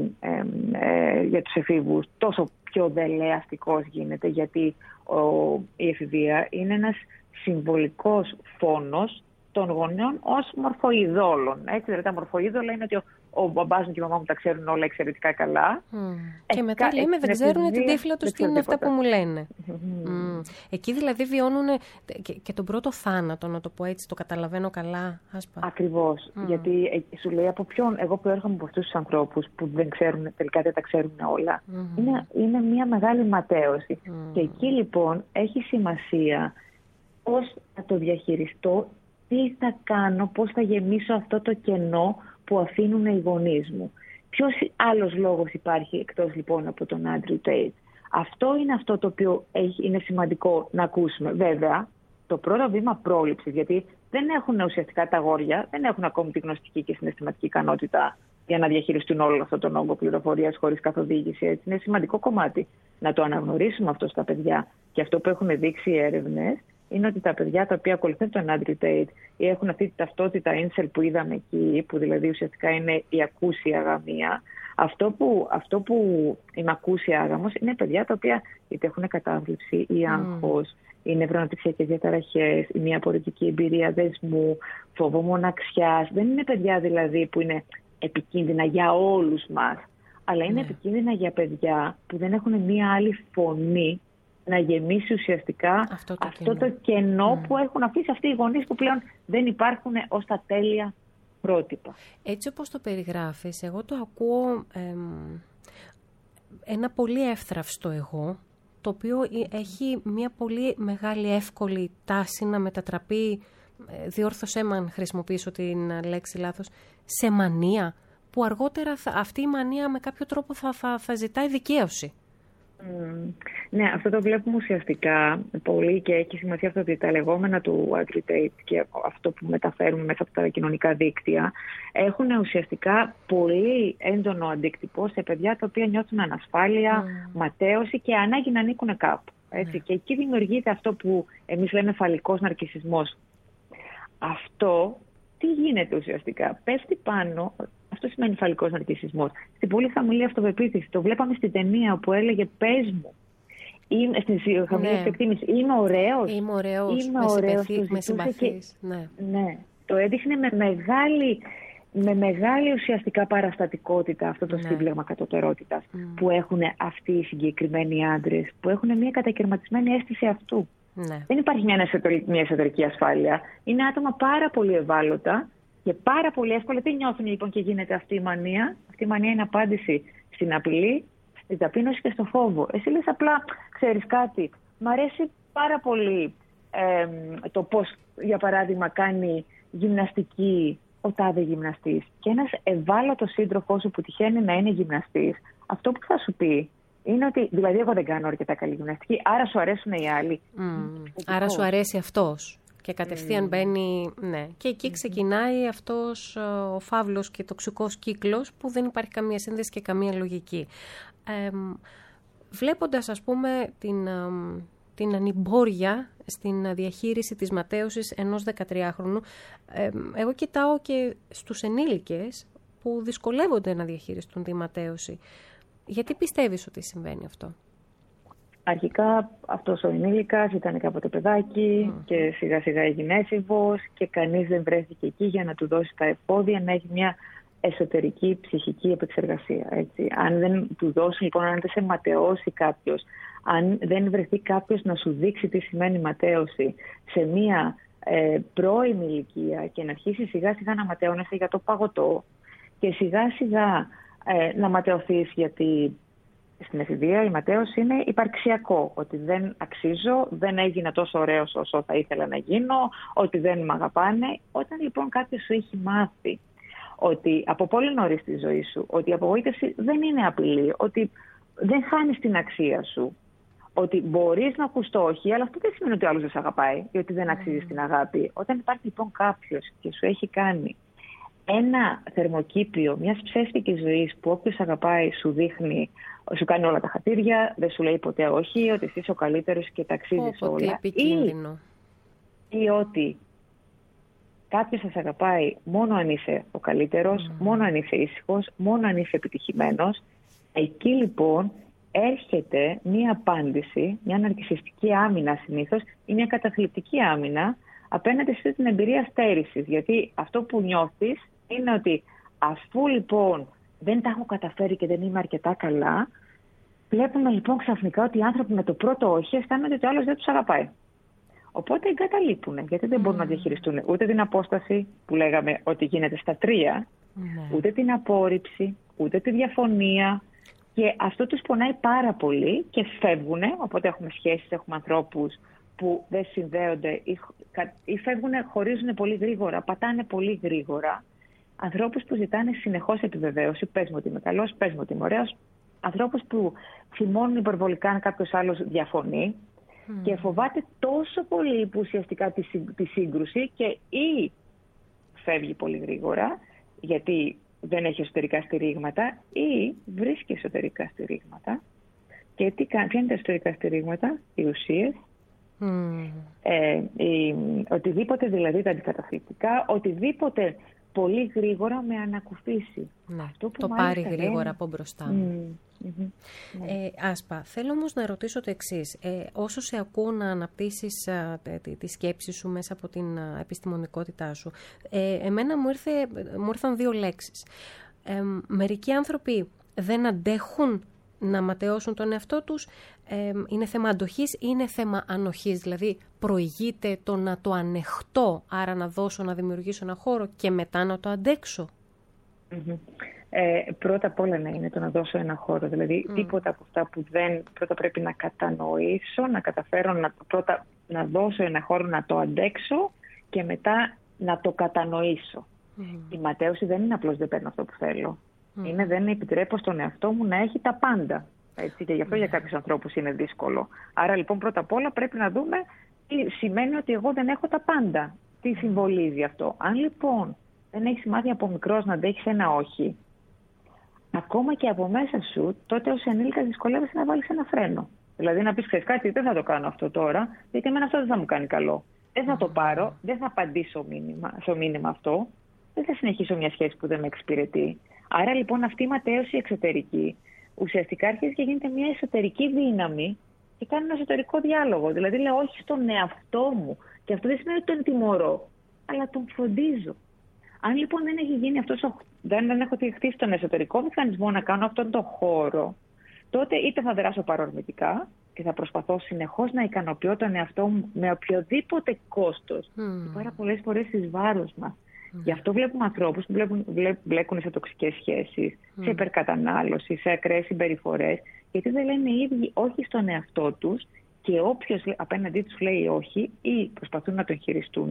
για τους εφήβους, τόσο πιο δελεαστικός γίνεται, γιατί η εφηβεία είναι ένας συμβολικός φόνος των γονέων ως μορφοειδόλων. Έτσι, δηλαδή τα μορφοείδωλα είναι ότι ο μπαμπάς μου και η μαμά μου τα ξέρουν όλα εξαιρετικά καλά. Και μετά λέμε δεν ξέρουν την τύφλα τους τι είναι αυτά που μου λένε. Εκεί δηλαδή βιώνουν και τον πρώτο θάνατο, να το πω έτσι, το καταλαβαίνω καλά. Ακριβώς. Γιατί σου λέει από ποιον, εγώ που έρχομαι από αυτούς τους ανθρώπους που δεν ξέρουν, τελικά δεν τα ξέρουν όλα, είναι μια μεγάλη ματέωση. Και εκεί λοιπόν έχει σημασία πώς θα το διαχειριστώ, τι θα κάνω, πώς θα γεμίσω αυτό το κενό που αφήνουν οι γονείς μου. Ποιος άλλος λόγος υπάρχει εκτός λοιπόν από τον Άντριου Τέιτ? Αυτό είναι αυτό το οποίο είναι σημαντικό να ακούσουμε. Βέβαια, το πρώτο βήμα πρόληψης, γιατί δεν έχουν ουσιαστικά τα αγόρια, δεν έχουν ακόμη τη γνωστική και συναισθηματική ικανότητα για να διαχειριστούν όλο αυτόν τον όγκο πληροφορίας χωρίς καθοδήγηση. Έτσι. Είναι σημαντικό κομμάτι να το αναγνωρίσουμε αυτό στα παιδιά. Και αυτό που έχουν δείξει οι έρευνες είναι ότι τα παιδιά τα οποία ακολουθούν τον Άντριου Τέιτ ή έχουν αυτή τη ταυτότητα incel που είδαμε εκεί, που δηλαδή ουσιαστικά είναι η ακούσια αγαμία, αυτό που είναι ακούσια άγαμος είναι παιδιά τα οποία είτε έχουν κατάθλιψη ή άγχος, ή νευρονοτυξιακές διαταραχές, ή μια απορριτική εμπειρία δεσμού, φόβο μοναξιάς. Δεν είναι παιδιά δηλαδή που είναι επικίνδυνα για όλους μας, αλλά είναι επικίνδυνα για παιδιά που δεν έχουν μια άλλη φωνή να γεμίσει ουσιαστικά αυτό το κενό που έχουν αφήσει αυτοί οι γονείς που πλέον δεν υπάρχουν ως τα τέλεια πρότυπα. Έτσι όπως το περιγράφεις, εγώ το ακούω ένα πολύ εύθραυστο εγώ, το οποίο έχει μια πολύ μεγάλη εύκολη τάση να μετατραπεί, διόρθωσέ με αν χρησιμοποιήσω την λέξη λάθος, σε μανία, που αργότερα αυτή η μανία με κάποιο τρόπο θα ζητάει δικαίωση. Ναι, αυτό το βλέπουμε ουσιαστικά πολύ και έχει σημασία αυτό ότι τα λεγόμενα του Άντριου Τέιτ και αυτό που μεταφέρουμε μέσα από τα κοινωνικά δίκτυα έχουν ουσιαστικά πολύ έντονο αντίκτυπο σε παιδιά τα οποία νιώθουν ανασφάλεια, ματέωση και ανάγκη να ανήκουν κάπου. Έτσι. Και εκεί δημιουργείται αυτό που εμείς λέμε φαλικός ναρκισσισμός. Αυτό τι γίνεται ουσιαστικά? Πέφτει πάνω. Αυτό σημαίνει φαλικός ναρκισσισμός. Στην πολύ χαμηλή αυτοπεποίθηση. Το βλέπαμε στην ταινία που έλεγε «Πες μου». Στην χαμηλή αυτοεκτίμηση. Είμαι ωραίος. Με συμπαθείς. Ναι. Το έδειχνε με μεγάλη ουσιαστικά παραστατικότητα αυτό το σύμπλεγμα κατωτερότητας που έχουν αυτοί οι συγκεκριμένοι άντρες, που έχουν μια κατακαιρματισμένη αίσθηση αυτού. Δεν υπάρχει μια εσωτερική ασφάλεια. Είναι άτομα πάρα πολύ ευάλωτα Και πάρα πολύ εύκολα τι νιώθουν λοιπόν και γίνεται αυτή η μανία. Αυτή η μανία είναι απάντηση στην απειλή, στην ταπείνωση και στο φόβο. Εσύ λες απλά, ξέρεις κάτι, μ' αρέσει πάρα πολύ το πώς, για παράδειγμα, κάνει γυμναστική ο τάδε γυμναστής. Και ένας ευάλωτος σύντροφός σου που τυχαίνει να είναι γυμναστής, αυτό που θα σου πει είναι ότι, δηλαδή, εγώ δεν κάνω αρκετά καλή γυμναστική, άρα σου αρέσουν οι άλλοι. Άρα σου αρέσει αυτός. Και κατευθείαν μπαίνει, ναι. Και εκεί ξεκινάει αυτός ο φαύλος και τοξικός κύκλος που δεν υπάρχει καμία σύνδεση και καμία λογική. Βλέποντας, ας πούμε, την ανημπόρια στην διαχείριση της ματέωσης ενός 13χρονου, εγώ κοιτάω και στους ενήλικες που δυσκολεύονται να διαχειριστούν τη ματέωση. Γιατί πιστεύεις ότι συμβαίνει αυτό? Αρχικά αυτός ο ενήλικας ήταν κάποτε παιδάκι και σιγά σιγά έγινε έφηβος και κανείς δεν βρέθηκε εκεί για να του δώσει τα εφόδια να έχει μια εσωτερική ψυχική επεξεργασία. Έτσι. Αν δεν του δώσει, λοιπόν, αν δεν σε ματαιώσει κάποιος, αν δεν βρεθεί κάποιος να σου δείξει τι σημαίνει ματέωση σε μια πρώιμη ηλικία και να αρχίσει σιγά σιγά να ματαιώνεσαι για το παγωτό και σιγά σιγά να ματαιωθείς, γιατί στην εφηβεία η ματέωση είναι υπαρξιακό, ότι δεν αξίζω, δεν έγινα τόσο ωραίος όσο θα ήθελα να γίνω, ότι δεν με αγαπάνε. Όταν λοιπόν κάποιος σου έχει μάθει ότι από πολύ νωρίς στη ζωή σου, ότι η απογοήτευση δεν είναι απειλή, ότι δεν χάνεις την αξία σου, ότι μπορείς να ακούς το όχι, αλλά αυτό δεν σημαίνει ότι ο άλλος δεν σε αγαπάει ή ότι δεν αξίζεις την αγάπη. Όταν υπάρχει λοιπόν κάποιος και σου έχει κάνει ένα θερμοκήπιο μιας ψεύτικης ζωής που όποιος αγαπάει σου δείχνει, σου κάνει όλα τα χατήρια, δεν σου λέει ποτέ όχι, ότι εσύ είσαι ο καλύτερος και τα αξίζεις όλα. Τι επικίνδυνο. Ή ότι κάποιος θα σε αγαπάει μόνο αν είσαι ο καλύτερος, μόνο αν είσαι ήσυχος, μόνο αν είσαι επιτυχημένος. Εκεί λοιπόν έρχεται μία απάντηση, μια ναρκισσιστική άμυνα συνήθως ή μια καταθλιπτική άμυνα απέναντι σε την εμπειρία στέρησης. Γιατί αυτό που νιώθεις είναι ότι αφού λοιπόν δεν τα έχω καταφέρει και δεν είμαι αρκετά καλά, βλέπουμε λοιπόν ξαφνικά ότι οι άνθρωποι με το πρώτο όχι αισθάνονται ότι ο άλλος δεν τους αγαπάει. Οπότε εγκαταλείπουν, γιατί δεν μπορούν να διαχειριστούν ούτε την απόσταση που λέγαμε ότι γίνεται στα 3, ούτε την απόρριψη, ούτε τη διαφωνία. Και αυτό τους πονάει πάρα πολύ και φεύγουν. Οπότε έχουμε σχέσεις, έχουμε ανθρώπους που δεν συνδέονται ή φεύγουν, χωρίζουν πολύ γρήγορα, πατάνε πολύ γρήγορα. Ανθρώπους που ζητάνε συνεχώς επιβεβαίωση, πες μου ότι είμαι καλός, πες μου ότι είμαι ωραίος. Ανθρώπους που θυμώνουν υπερβολικά αν κάποιος άλλος διαφωνεί και φοβάται τόσο πολύ που ουσιαστικά τη σύγκρουση και ή φεύγει πολύ γρήγορα γιατί δεν έχει εσωτερικά στηρίγματα ή βρίσκει εσωτερικά στηρίγματα. Και ποια είναι τα εσωτερικά στηρίγματα? Οι ουσίες, οτιδήποτε δηλαδή τα αντικαταθλιπτικά, οτιδήποτε πολύ γρήγορα με ανακουφίσει. Ναι, αυτό που το πάρει γρήγορα από μπροστά μου. Άσπα, θέλω όμως να ρωτήσω το εξής. Όσο σε ακούω να αναπτύσσεις τη σκέψη σου μέσα από την επιστημονικότητά σου, εμένα μου ήρθαν 2 λέξεις. Μερικοί άνθρωποι δεν αντέχουν να ματαιώσουν τον εαυτό τους. Είναι θέμα αντοχής ή είναι θέμα ανοχής? Δηλαδή προηγείται το να το ανεχτώ, άρα να δώσω, να δημιουργήσω ένα χώρο και μετά να το αντέξω. Πρώτα απ' όλα είναι το να δώσω ένα χώρο. Δηλαδή τίποτα από αυτά που δεν πρώτα πρέπει να κατανοήσω, να καταφέρω πρώτα να δώσω ένα χώρο να το αντέξω και μετά να το κατανοήσω. Η ματέωση δεν είναι απλώς δεν παίρνω αυτό που θέλω. Είναι δεν επιτρέπω στον εαυτό μου να έχει τα πάντα. Έτσι, και γι' αυτό για κάποιους ανθρώπους είναι δύσκολο. Άρα λοιπόν πρώτα απ' όλα πρέπει να δούμε τι σημαίνει ότι εγώ δεν έχω τα πάντα. Τι συμβολίζει αυτό. Αν λοιπόν δεν έχεις μάθει από μικρός να αντέχεις ένα όχι, ακόμα και από μέσα σου, τότε ως ενήλικας δυσκολεύεσαι να βάλεις ένα φρένο. Δηλαδή να πεις, ξέρεις κάτι, δεν θα το κάνω αυτό τώρα, γιατί εμένα αυτό δεν θα μου κάνει καλό. Δεν θα το πάρω, δεν θα απαντήσω στο μήνυμα αυτό, δεν θα συνεχίσω μια σχέση που δεν με εξυπηρετεί. Άρα λοιπόν αυτή η ματέωση εξωτερική ουσιαστικά αρχίζει και γίνεται μια εσωτερική δύναμη και κάνει ένα εσωτερικό διάλογο. Δηλαδή λέω όχι στον εαυτό μου. Και αυτό δεν σημαίνει ότι τον τιμωρώ, αλλά τον φροντίζω. Αν λοιπόν δεν έχει γίνει δεν έχω χτίσει τον εσωτερικό μηχανισμό να κάνω αυτόν τον χώρο, τότε είτε θα δράσω παρορμητικά και θα προσπαθώ συνεχώς να ικανοποιώ τον εαυτό μου με οποιοδήποτε κόστος, και πάρα πολλές φορές εις βάρος μας. Γι' αυτό βλέπουμε ανθρώπους που μπλέκουν σε τοξικές σχέσεις, σε υπερκατανάλωση, σε ακραίες συμπεριφορές, γιατί δεν λένε οι ίδιοι όχι στον εαυτό τους και όποιος απέναντί τους λέει όχι ή προσπαθούν να τον χειριστούν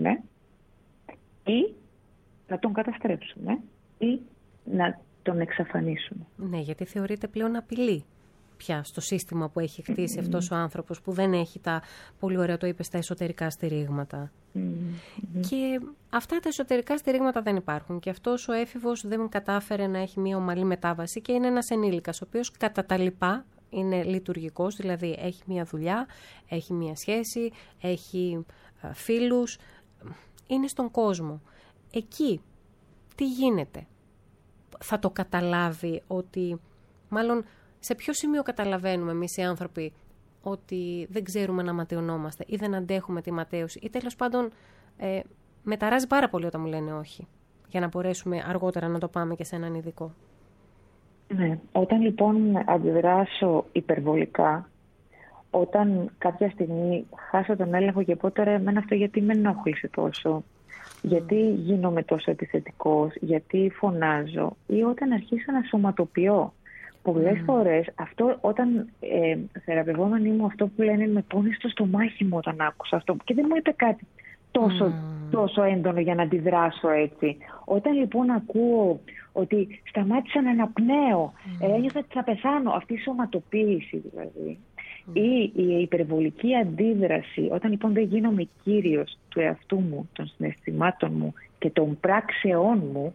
ή να τον καταστρέψουν ή να τον εξαφανίσουν. Ναι, γιατί θεωρείται πλέον απειλή πια στο σύστημα που έχει χτίσει αυτός ο άνθρωπος που δεν έχει τα, πολύ ωραία το είπες, τα εσωτερικά στηρίγματα. Και αυτά τα εσωτερικά στηρίγματα δεν υπάρχουν και αυτός ο έφηβος δεν κατάφερε να έχει μια ομαλή μετάβαση και είναι ένας ενήλικας ο οποίος κατά τα λοιπά είναι λειτουργικός, δηλαδή έχει μια δουλειά, έχει μια σχέση, έχει φίλους, είναι στον κόσμο. Εκεί τι γίνεται? Θα το καταλάβει ότι, μάλλον σε ποιο σημείο καταλαβαίνουμε εμείς οι άνθρωποι ότι δεν ξέρουμε να ματαιωνόμαστε ή δεν αντέχουμε τη ματαίωση ή τέλος πάντων με ταράζει πάρα πολύ όταν μου λένε όχι, για να μπορέσουμε αργότερα να το πάμε και σε έναν ειδικό. Ναι, όταν λοιπόν αντιδράσω υπερβολικά, όταν κάποια στιγμή χάσω τον έλεγχο και πω τώρα εμένα αυτό γιατί με ενόχλησε τόσο, γιατί γίνομαι τόσο επιθετικός, γιατί φωνάζω ή όταν αρχίσω να σωματοποιώ. Πολλές φορές αυτό όταν θεραπευόμενοι μου αυτό που λένε με πόνει στο στομάχι μου όταν άκουσα αυτό και δεν μου είπε κάτι τόσο έντονο για να αντιδράσω έτσι. Όταν λοιπόν ακούω ότι σταμάτησα να αναπνέω, ένιωθα ότι θα πεθάνω, αυτή η σωματοποίηση δηλαδή, ή η υπερβολική αντίδραση, όταν λοιπόν δεν γίνομαι κύριος του εαυτού μου, των συναισθημάτων μου και των πράξεών μου,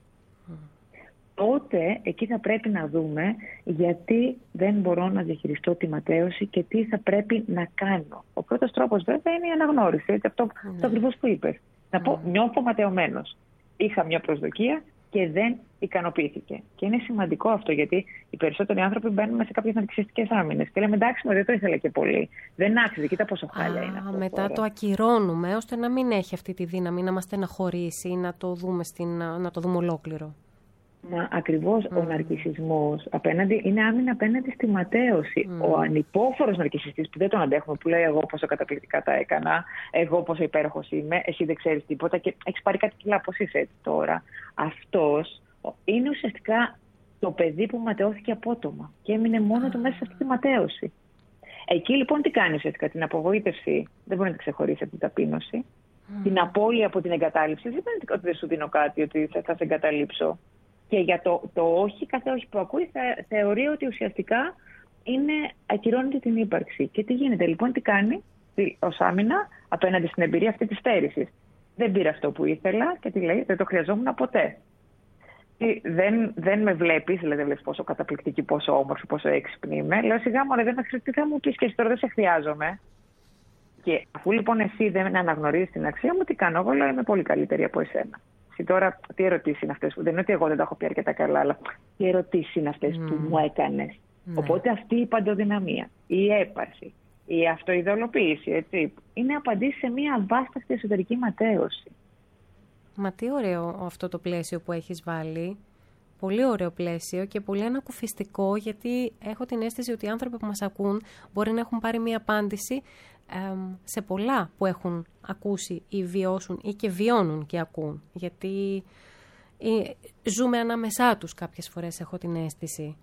τότε εκεί θα πρέπει να δούμε γιατί δεν μπορώ να διαχειριστώ τη ματαίωση και τι θα πρέπει να κάνω. Ο πρώτος τρόπος βέβαια είναι η αναγνώριση, έτσι, αυτό ακριβώς που είπες. Να πω νιώθω ματαιωμένος. Είχα μια προσδοκία και δεν ικανοποιήθηκε. Και είναι σημαντικό αυτό γιατί οι περισσότεροι άνθρωποι μπαίνουν σε κάποιες ναρκισσιστικές άμυνες και λέμε εντάξει, δεν το ήθελα και πολύ. Δεν άξιζε, κοίτα πόσο χάλια είναι αυτό. Μετά το ακυρώνουμε ώστε να μην έχει αυτή τη δύναμη να μας στεναχωρήσει ή να το δούμε, να το δούμε ολόκληρο. Μα ακριβώς ο ναρκισσισμός είναι άμυνα απέναντι στη ματαίωση. Ο ανυπόφορος ναρκισσιστής που δεν τον αντέχουμε, που λέει εγώ πόσο καταπληκτικά τα έκανα, εγώ πόσο υπέροχος είμαι, εσύ δεν ξέρεις τίποτα και έχεις πάρει κάτι κιλά, πώς είσαι έτσι τώρα. Αυτός είναι ουσιαστικά το παιδί που ματαιώθηκε απότομα και έμεινε μόνο του μέσα σε αυτή τη ματαίωση. Εκεί λοιπόν τι κάνει ουσιαστικά? Την απογοήτευση δεν μπορεί να τη ξεχωρίσει από την ταπείνωση. Την απώλεια από την εγκατάλειψη. Δεν είναι ότι δεν σου δίνω κάτι, ότι θα σε εγκαταλείψω. Και για το όχι, κάθε όχι που ακούει, θεωρεί ότι ουσιαστικά ακυρώνεται την ύπαρξη. Και τι γίνεται λοιπόν, τι κάνει ως άμυνα απέναντι στην εμπειρία αυτή της στέρησης? Δεν πήρα αυτό που ήθελα και τι λέει? Δεν το χρειαζόμουν ποτέ. Δεν με βλέπεις, δηλαδή δεν βλέπεις πόσο καταπληκτική, πόσο όμορφη, πόσο έξυπνη είμαι. Λέω σιγά μωρέ, δεν θα μου πεις και εσύ τώρα δεν σε χρειάζομαι. Και αφού λοιπόν εσύ δεν αναγνωρίζεις την αξία μου, τι κάνω? Εγώ λέω είμαι πολύ καλύτερη από εσένα. Τώρα, τι ερωτήσεις είναι αυτές? Δεν είναι ότι εγώ δεν τα έχω πει αρκετά καλά, αλλά τι ερωτήσεις είναι αυτές που μου έκανες? Οπότε αυτή η παντοδυναμία, η έπαρση, η αυτοειδωλοποίηση, έτσι, είναι απαντήσεις σε μια αβάσταχτη εσωτερική ματαίωση. Μα τι ωραίο αυτό το πλαίσιο που έχεις βάλει. Πολύ ωραίο πλαίσιο και πολύ ανακουφιστικό, γιατί έχω την αίσθηση ότι οι άνθρωποι που μας ακούν μπορεί να έχουν πάρει μια απάντηση σε πολλά που έχουν ακούσει ή βιώσουν ή και βιώνουν και ακούν. Γιατί ζούμε ανάμεσά τους κάποιες φορές, έχω την αίσθηση.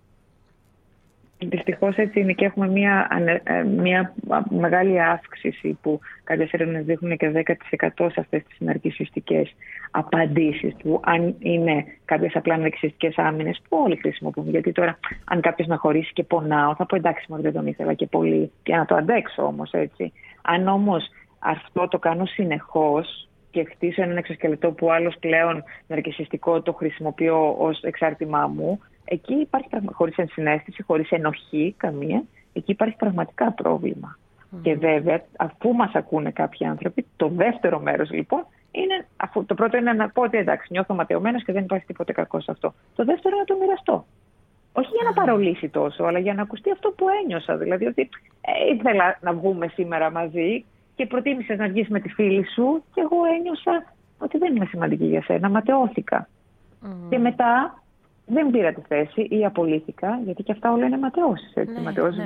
Δυστυχώς έτσι είναι και έχουμε μια μεγάλη αύξηση που κάποιες έρευνες δείχνουν και 10% σε αυτές τις ναρκισσιστικές απαντήσεις που αν είναι κάποιες απλά ναρκισσιστικές άμυνες που όλοι χρησιμοποιούν. Γιατί τώρα αν κάποιος να χωρίσει και πονάω θα πω εντάξει μόνο δεν τον ήθελα και πολύ και να το αντέξω όμως έτσι. Αν όμως αυτό το κάνω συνεχώς και χτίσω έναν εξωσκελετό που άλλος πλέον ναρκισσιστικό το χρησιμοποιώ ως εξάρτημά μου, εκεί υπάρχει χωρίς ενσυναίσθηση, χωρίς ενοχή καμία, εκεί υπάρχει πραγματικά πρόβλημα. Και βέβαια, αφού μας ακούνε κάποιοι άνθρωποι, το δεύτερο μέρος λοιπόν είναι, αφού το πρώτο είναι να πω ότι εντάξει, νιώθω ματαιωμένος και δεν υπάρχει τίποτε κακό σε αυτό. Το δεύτερο είναι να το μοιραστώ. Όχι για να παρολύσει τόσο, αλλά για να ακουστεί αυτό που ένιωσα. Δηλαδή, ότι ήθελα να βγούμε σήμερα μαζί και προτίμησες να βγεις με τη φίλη σου και εγώ ένιωσα ότι δεν είμαι σημαντική για σένα, ματαιώθηκα. Και μετά δεν πήρα τη θέση ή απολύθηκα, γιατί και αυτά όλα είναι ματαιώσεις. Ναι, ματαιώσεις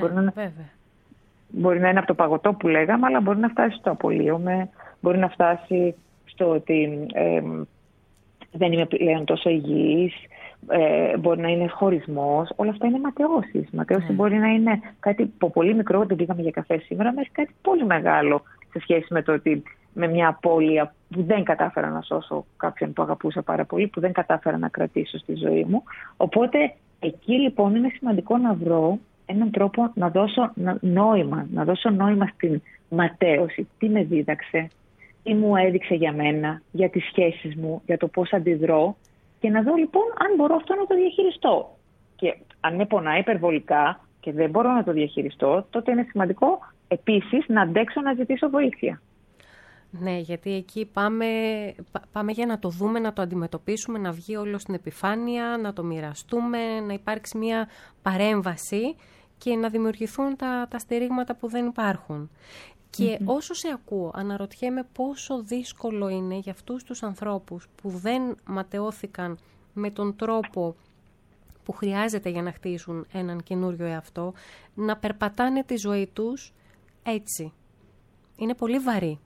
μπορεί να είναι από το παγωτό που λέγαμε, αλλά μπορεί να φτάσει στο απολύομαι, μπορεί να φτάσει στο ότι δεν είμαι πλέον τόσο υγιής, μπορεί να είναι χωρισμός. Όλα αυτά είναι ματαιώσεις. Ματαιώση μπορεί να είναι κάτι από πολύ μικρό, δεν πήγαμε για καφέ σήμερα, μέχρι κάτι πολύ μεγάλο σε σχέση με το ότι με μια απώλεια που δεν κατάφερα να σώσω κάποιον που αγαπούσα πάρα πολύ, που δεν κατάφερα να κρατήσω στη ζωή μου. Οπότε εκεί λοιπόν είναι σημαντικό να βρω έναν τρόπο να δώσω νόημα στην ματαίωση. Τι με δίδαξε, τι μου έδειξε για μένα, για τις σχέσεις μου, για το πώς αντιδρώ, και να δω λοιπόν αν μπορώ αυτό να το διαχειριστώ. Και αν με πονάει υπερβολικά και δεν μπορώ να το διαχειριστώ, τότε είναι σημαντικό επίσης να αντέξω να ζητήσω βοήθεια. Ναι, γιατί εκεί πάμε για να το δούμε, να το αντιμετωπίσουμε, να βγει όλο στην επιφάνεια, να το μοιραστούμε, να υπάρξει μια παρέμβαση και να δημιουργηθούν τα στηρίγματα που δεν υπάρχουν. Και όσο σε ακούω, αναρωτιέμαι πόσο δύσκολο είναι για αυτούς τους ανθρώπους που δεν ματαιώθηκαν με τον τρόπο που χρειάζεται για να χτίσουν έναν καινούριο εαυτό, να περπατάνε τη ζωή τους έτσι. Είναι πολύ βαρύ.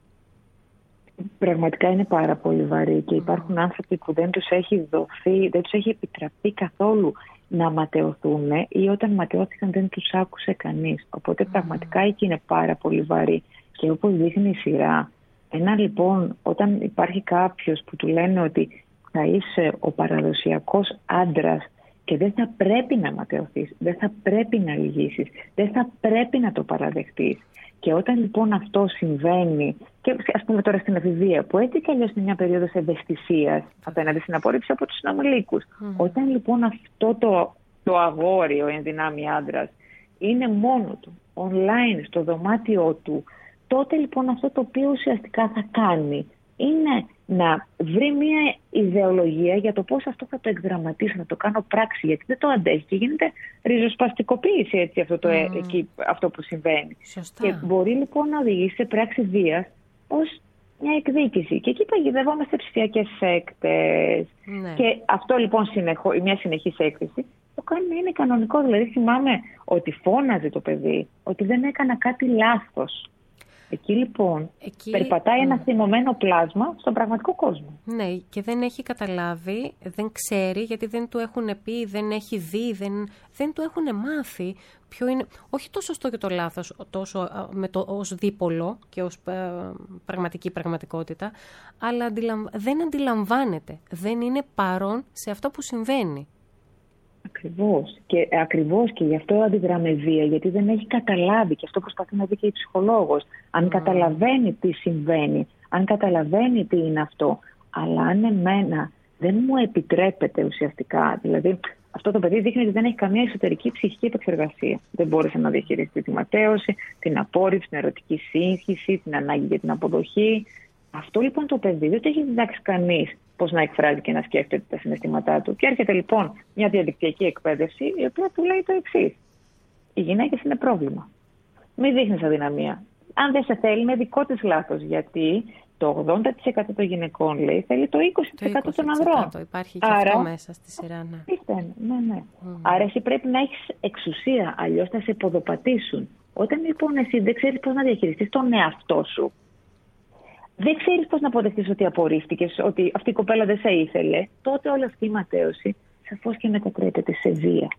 Πραγματικά είναι πάρα πολύ βαρύ και υπάρχουν άνθρωποι που δεν τους έχει δοθεί, δεν τους έχει επιτραπεί καθόλου να ματαιωθούν ή όταν ματαιώθηκαν δεν τους άκουσε κανείς. Οπότε πραγματικά εκεί είναι πάρα πολύ βαρύ. Και όπως δείχνει η σειρά, λοιπόν, όταν υπάρχει κάποιος που του λένε ότι θα είσαι ο παραδοσιακός άντρας και δεν θα πρέπει να ματαιωθείς, δεν θα πρέπει να λυγίσεις, δεν θα πρέπει να το παραδεχτείς. Και όταν λοιπόν αυτό συμβαίνει, και ας πούμε τώρα στην εφηβεία, που έτσι κι αλλιώς είναι μια περίοδος ευαισθησίας απέναντι στην απόρριψη από τους συνομιλίκους. Όταν λοιπόν αυτό το αγόρι, ο ενδυνάμει άντρας, είναι μόνο του, online, στο δωμάτιό του, τότε λοιπόν αυτό το οποίο ουσιαστικά θα κάνει είναι να βρει μια ιδεολογία για το πώς αυτό θα το εκδραματίσω, να το κάνω πράξη, γιατί δεν το αντέχει και γίνεται ριζοσπαστικοποίηση έτσι, αυτό που συμβαίνει. Σωστά. Και μπορεί λοιπόν να οδηγήσει σε πράξη βίας ως μια εκδίκηση. Και εκεί παγιδευόμαστε ψηφιακές σέκτες. Ναι. Και αυτό λοιπόν μια συνεχής έκθεση το κάνει να είναι κανονικό. Δηλαδή θυμάμαι ότι φώναζε το παιδί ότι δεν έκανα κάτι λάθος. Εκεί λοιπόν περπατάει ένα θυμωμένο πλάσμα στον πραγματικό κόσμο. Ναι, και δεν έχει καταλάβει, δεν ξέρει, γιατί δεν του έχουν πει, δεν έχει δει, δεν του έχουν μάθει ποιο είναι, όχι το σωστό και το λάθος, τόσο ως δίπολο και ως πραγματική πραγματικότητα, αλλά δεν αντιλαμβάνεται, δεν είναι παρόν σε αυτό που συμβαίνει. Ακριβώς και γι' αυτό αντιδρά με βία, γιατί δεν έχει καταλάβει, και αυτό προσπαθεί να δει και η ψυχολόγος. Αν καταλαβαίνει τι συμβαίνει, αν καταλαβαίνει τι είναι αυτό, αλλά αν εμένα δεν μου επιτρέπεται ουσιαστικά, δηλαδή αυτό το παιδί δείχνει ότι δεν έχει καμία εσωτερική ψυχική επεξεργασία. Δεν μπόρεσε να διαχειριστεί τη ματαίωση, την απόρριψη, την ερωτική σύγχυση, την ανάγκη για την αποδοχή. Αυτό λοιπόν το παιδί δεν το έχει διδάξει κανείς πώς να εκφράζει και να σκέφτεται τα συναισθήματά του. Και έρχεται λοιπόν μια διαδικτυακή εκπαίδευση, η οποία του λέει το εξής: οι γυναίκες είναι πρόβλημα. Μην δείχνεις αδυναμία. Αν δεν σε θέλει, είναι δικό της λάθος. Γιατί το 80% των γυναικών, λέει, θέλει το 20% των ανδρών. Υπάρχει και αυτό μέσα στη σειρά. Ναι. Άρα εσύ πρέπει να έχεις εξουσία, αλλιώς θα σε ποδοπατήσουν. Όταν λοιπόν εσύ δεν ξέρεις πώς να διαχειριστείς τον εαυτό σου, δεν ξέρεις πώς να αποδεχτείς ότι απορρίφθηκες, ότι αυτή η κοπέλα δεν σε ήθελε, τότε όλη αυτή η ματαίωση σαφώς και μετατρέπεται σε βία.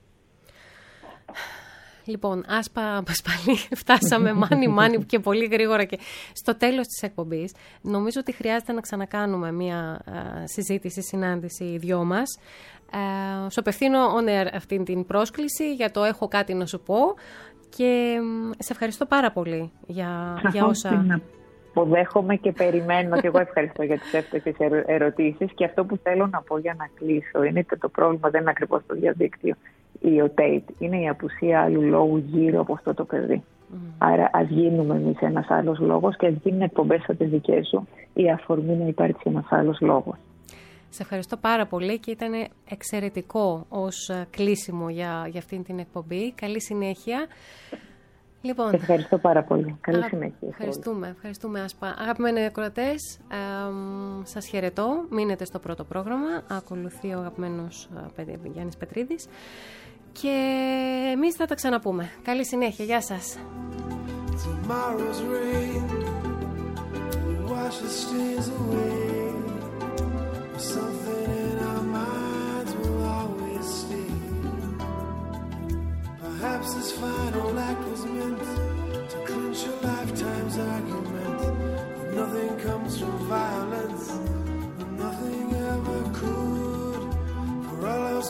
Λοιπόν, άσπα πάλι φτάσαμε μάνι και πολύ γρήγορα και στο τέλος της εκπομπής. Νομίζω ότι χρειάζεται να ξανακάνουμε μια συζήτηση, συνάντηση οι δυο μας. Σου απευθύνω αυτή την πρόσκληση για το έχω κάτι να σου πω και σε ευχαριστώ πάρα πολύ για όσα... Αποδέχομαι και περιμένω και εγώ ευχαριστώ για τις εύστοχες ερωτήσεις και αυτό που θέλω να πω για να κλείσω είναι ότι το πρόβλημα δεν είναι ακριβώς το διαδίκτυο ή ο Tate, είναι η απουσία άλλου λόγου γύρω από αυτό το παιδί. Άρα ας γίνουμε εμείς ένας άλλος λόγος και ας γίνουν εκπομπές σαν τις δικές σου η αφορμή να υπάρξει ένας άλλος λόγος. Σε ευχαριστώ πάρα πολύ και ήταν εξαιρετικό ως κλείσιμο για αυτήν την εκπομπή. Καλή συνέχεια. Λοιπόν, ευχαριστώ πάρα πολύ. Καλή συνέχεια. Ευχαριστούμε Άσπα. Αγαπημένοι ακροατές, σας χαιρετώ. Μείνετε στο πρώτο πρόγραμμα. Ακολουθεί ο αγαπημένος Γιάννης Πετρίδης. Και εμείς θα τα ξαναπούμε. Καλή συνέχεια. Γεια σας. Tomorrow's rain washes stains away. Something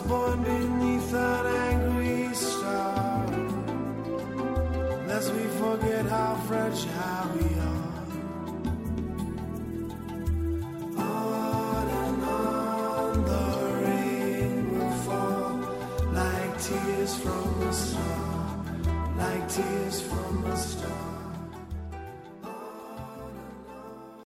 born beneath an angry star, lest we forget how fragile we are. On and on the rain will fall like tears from a star, like tears from a star.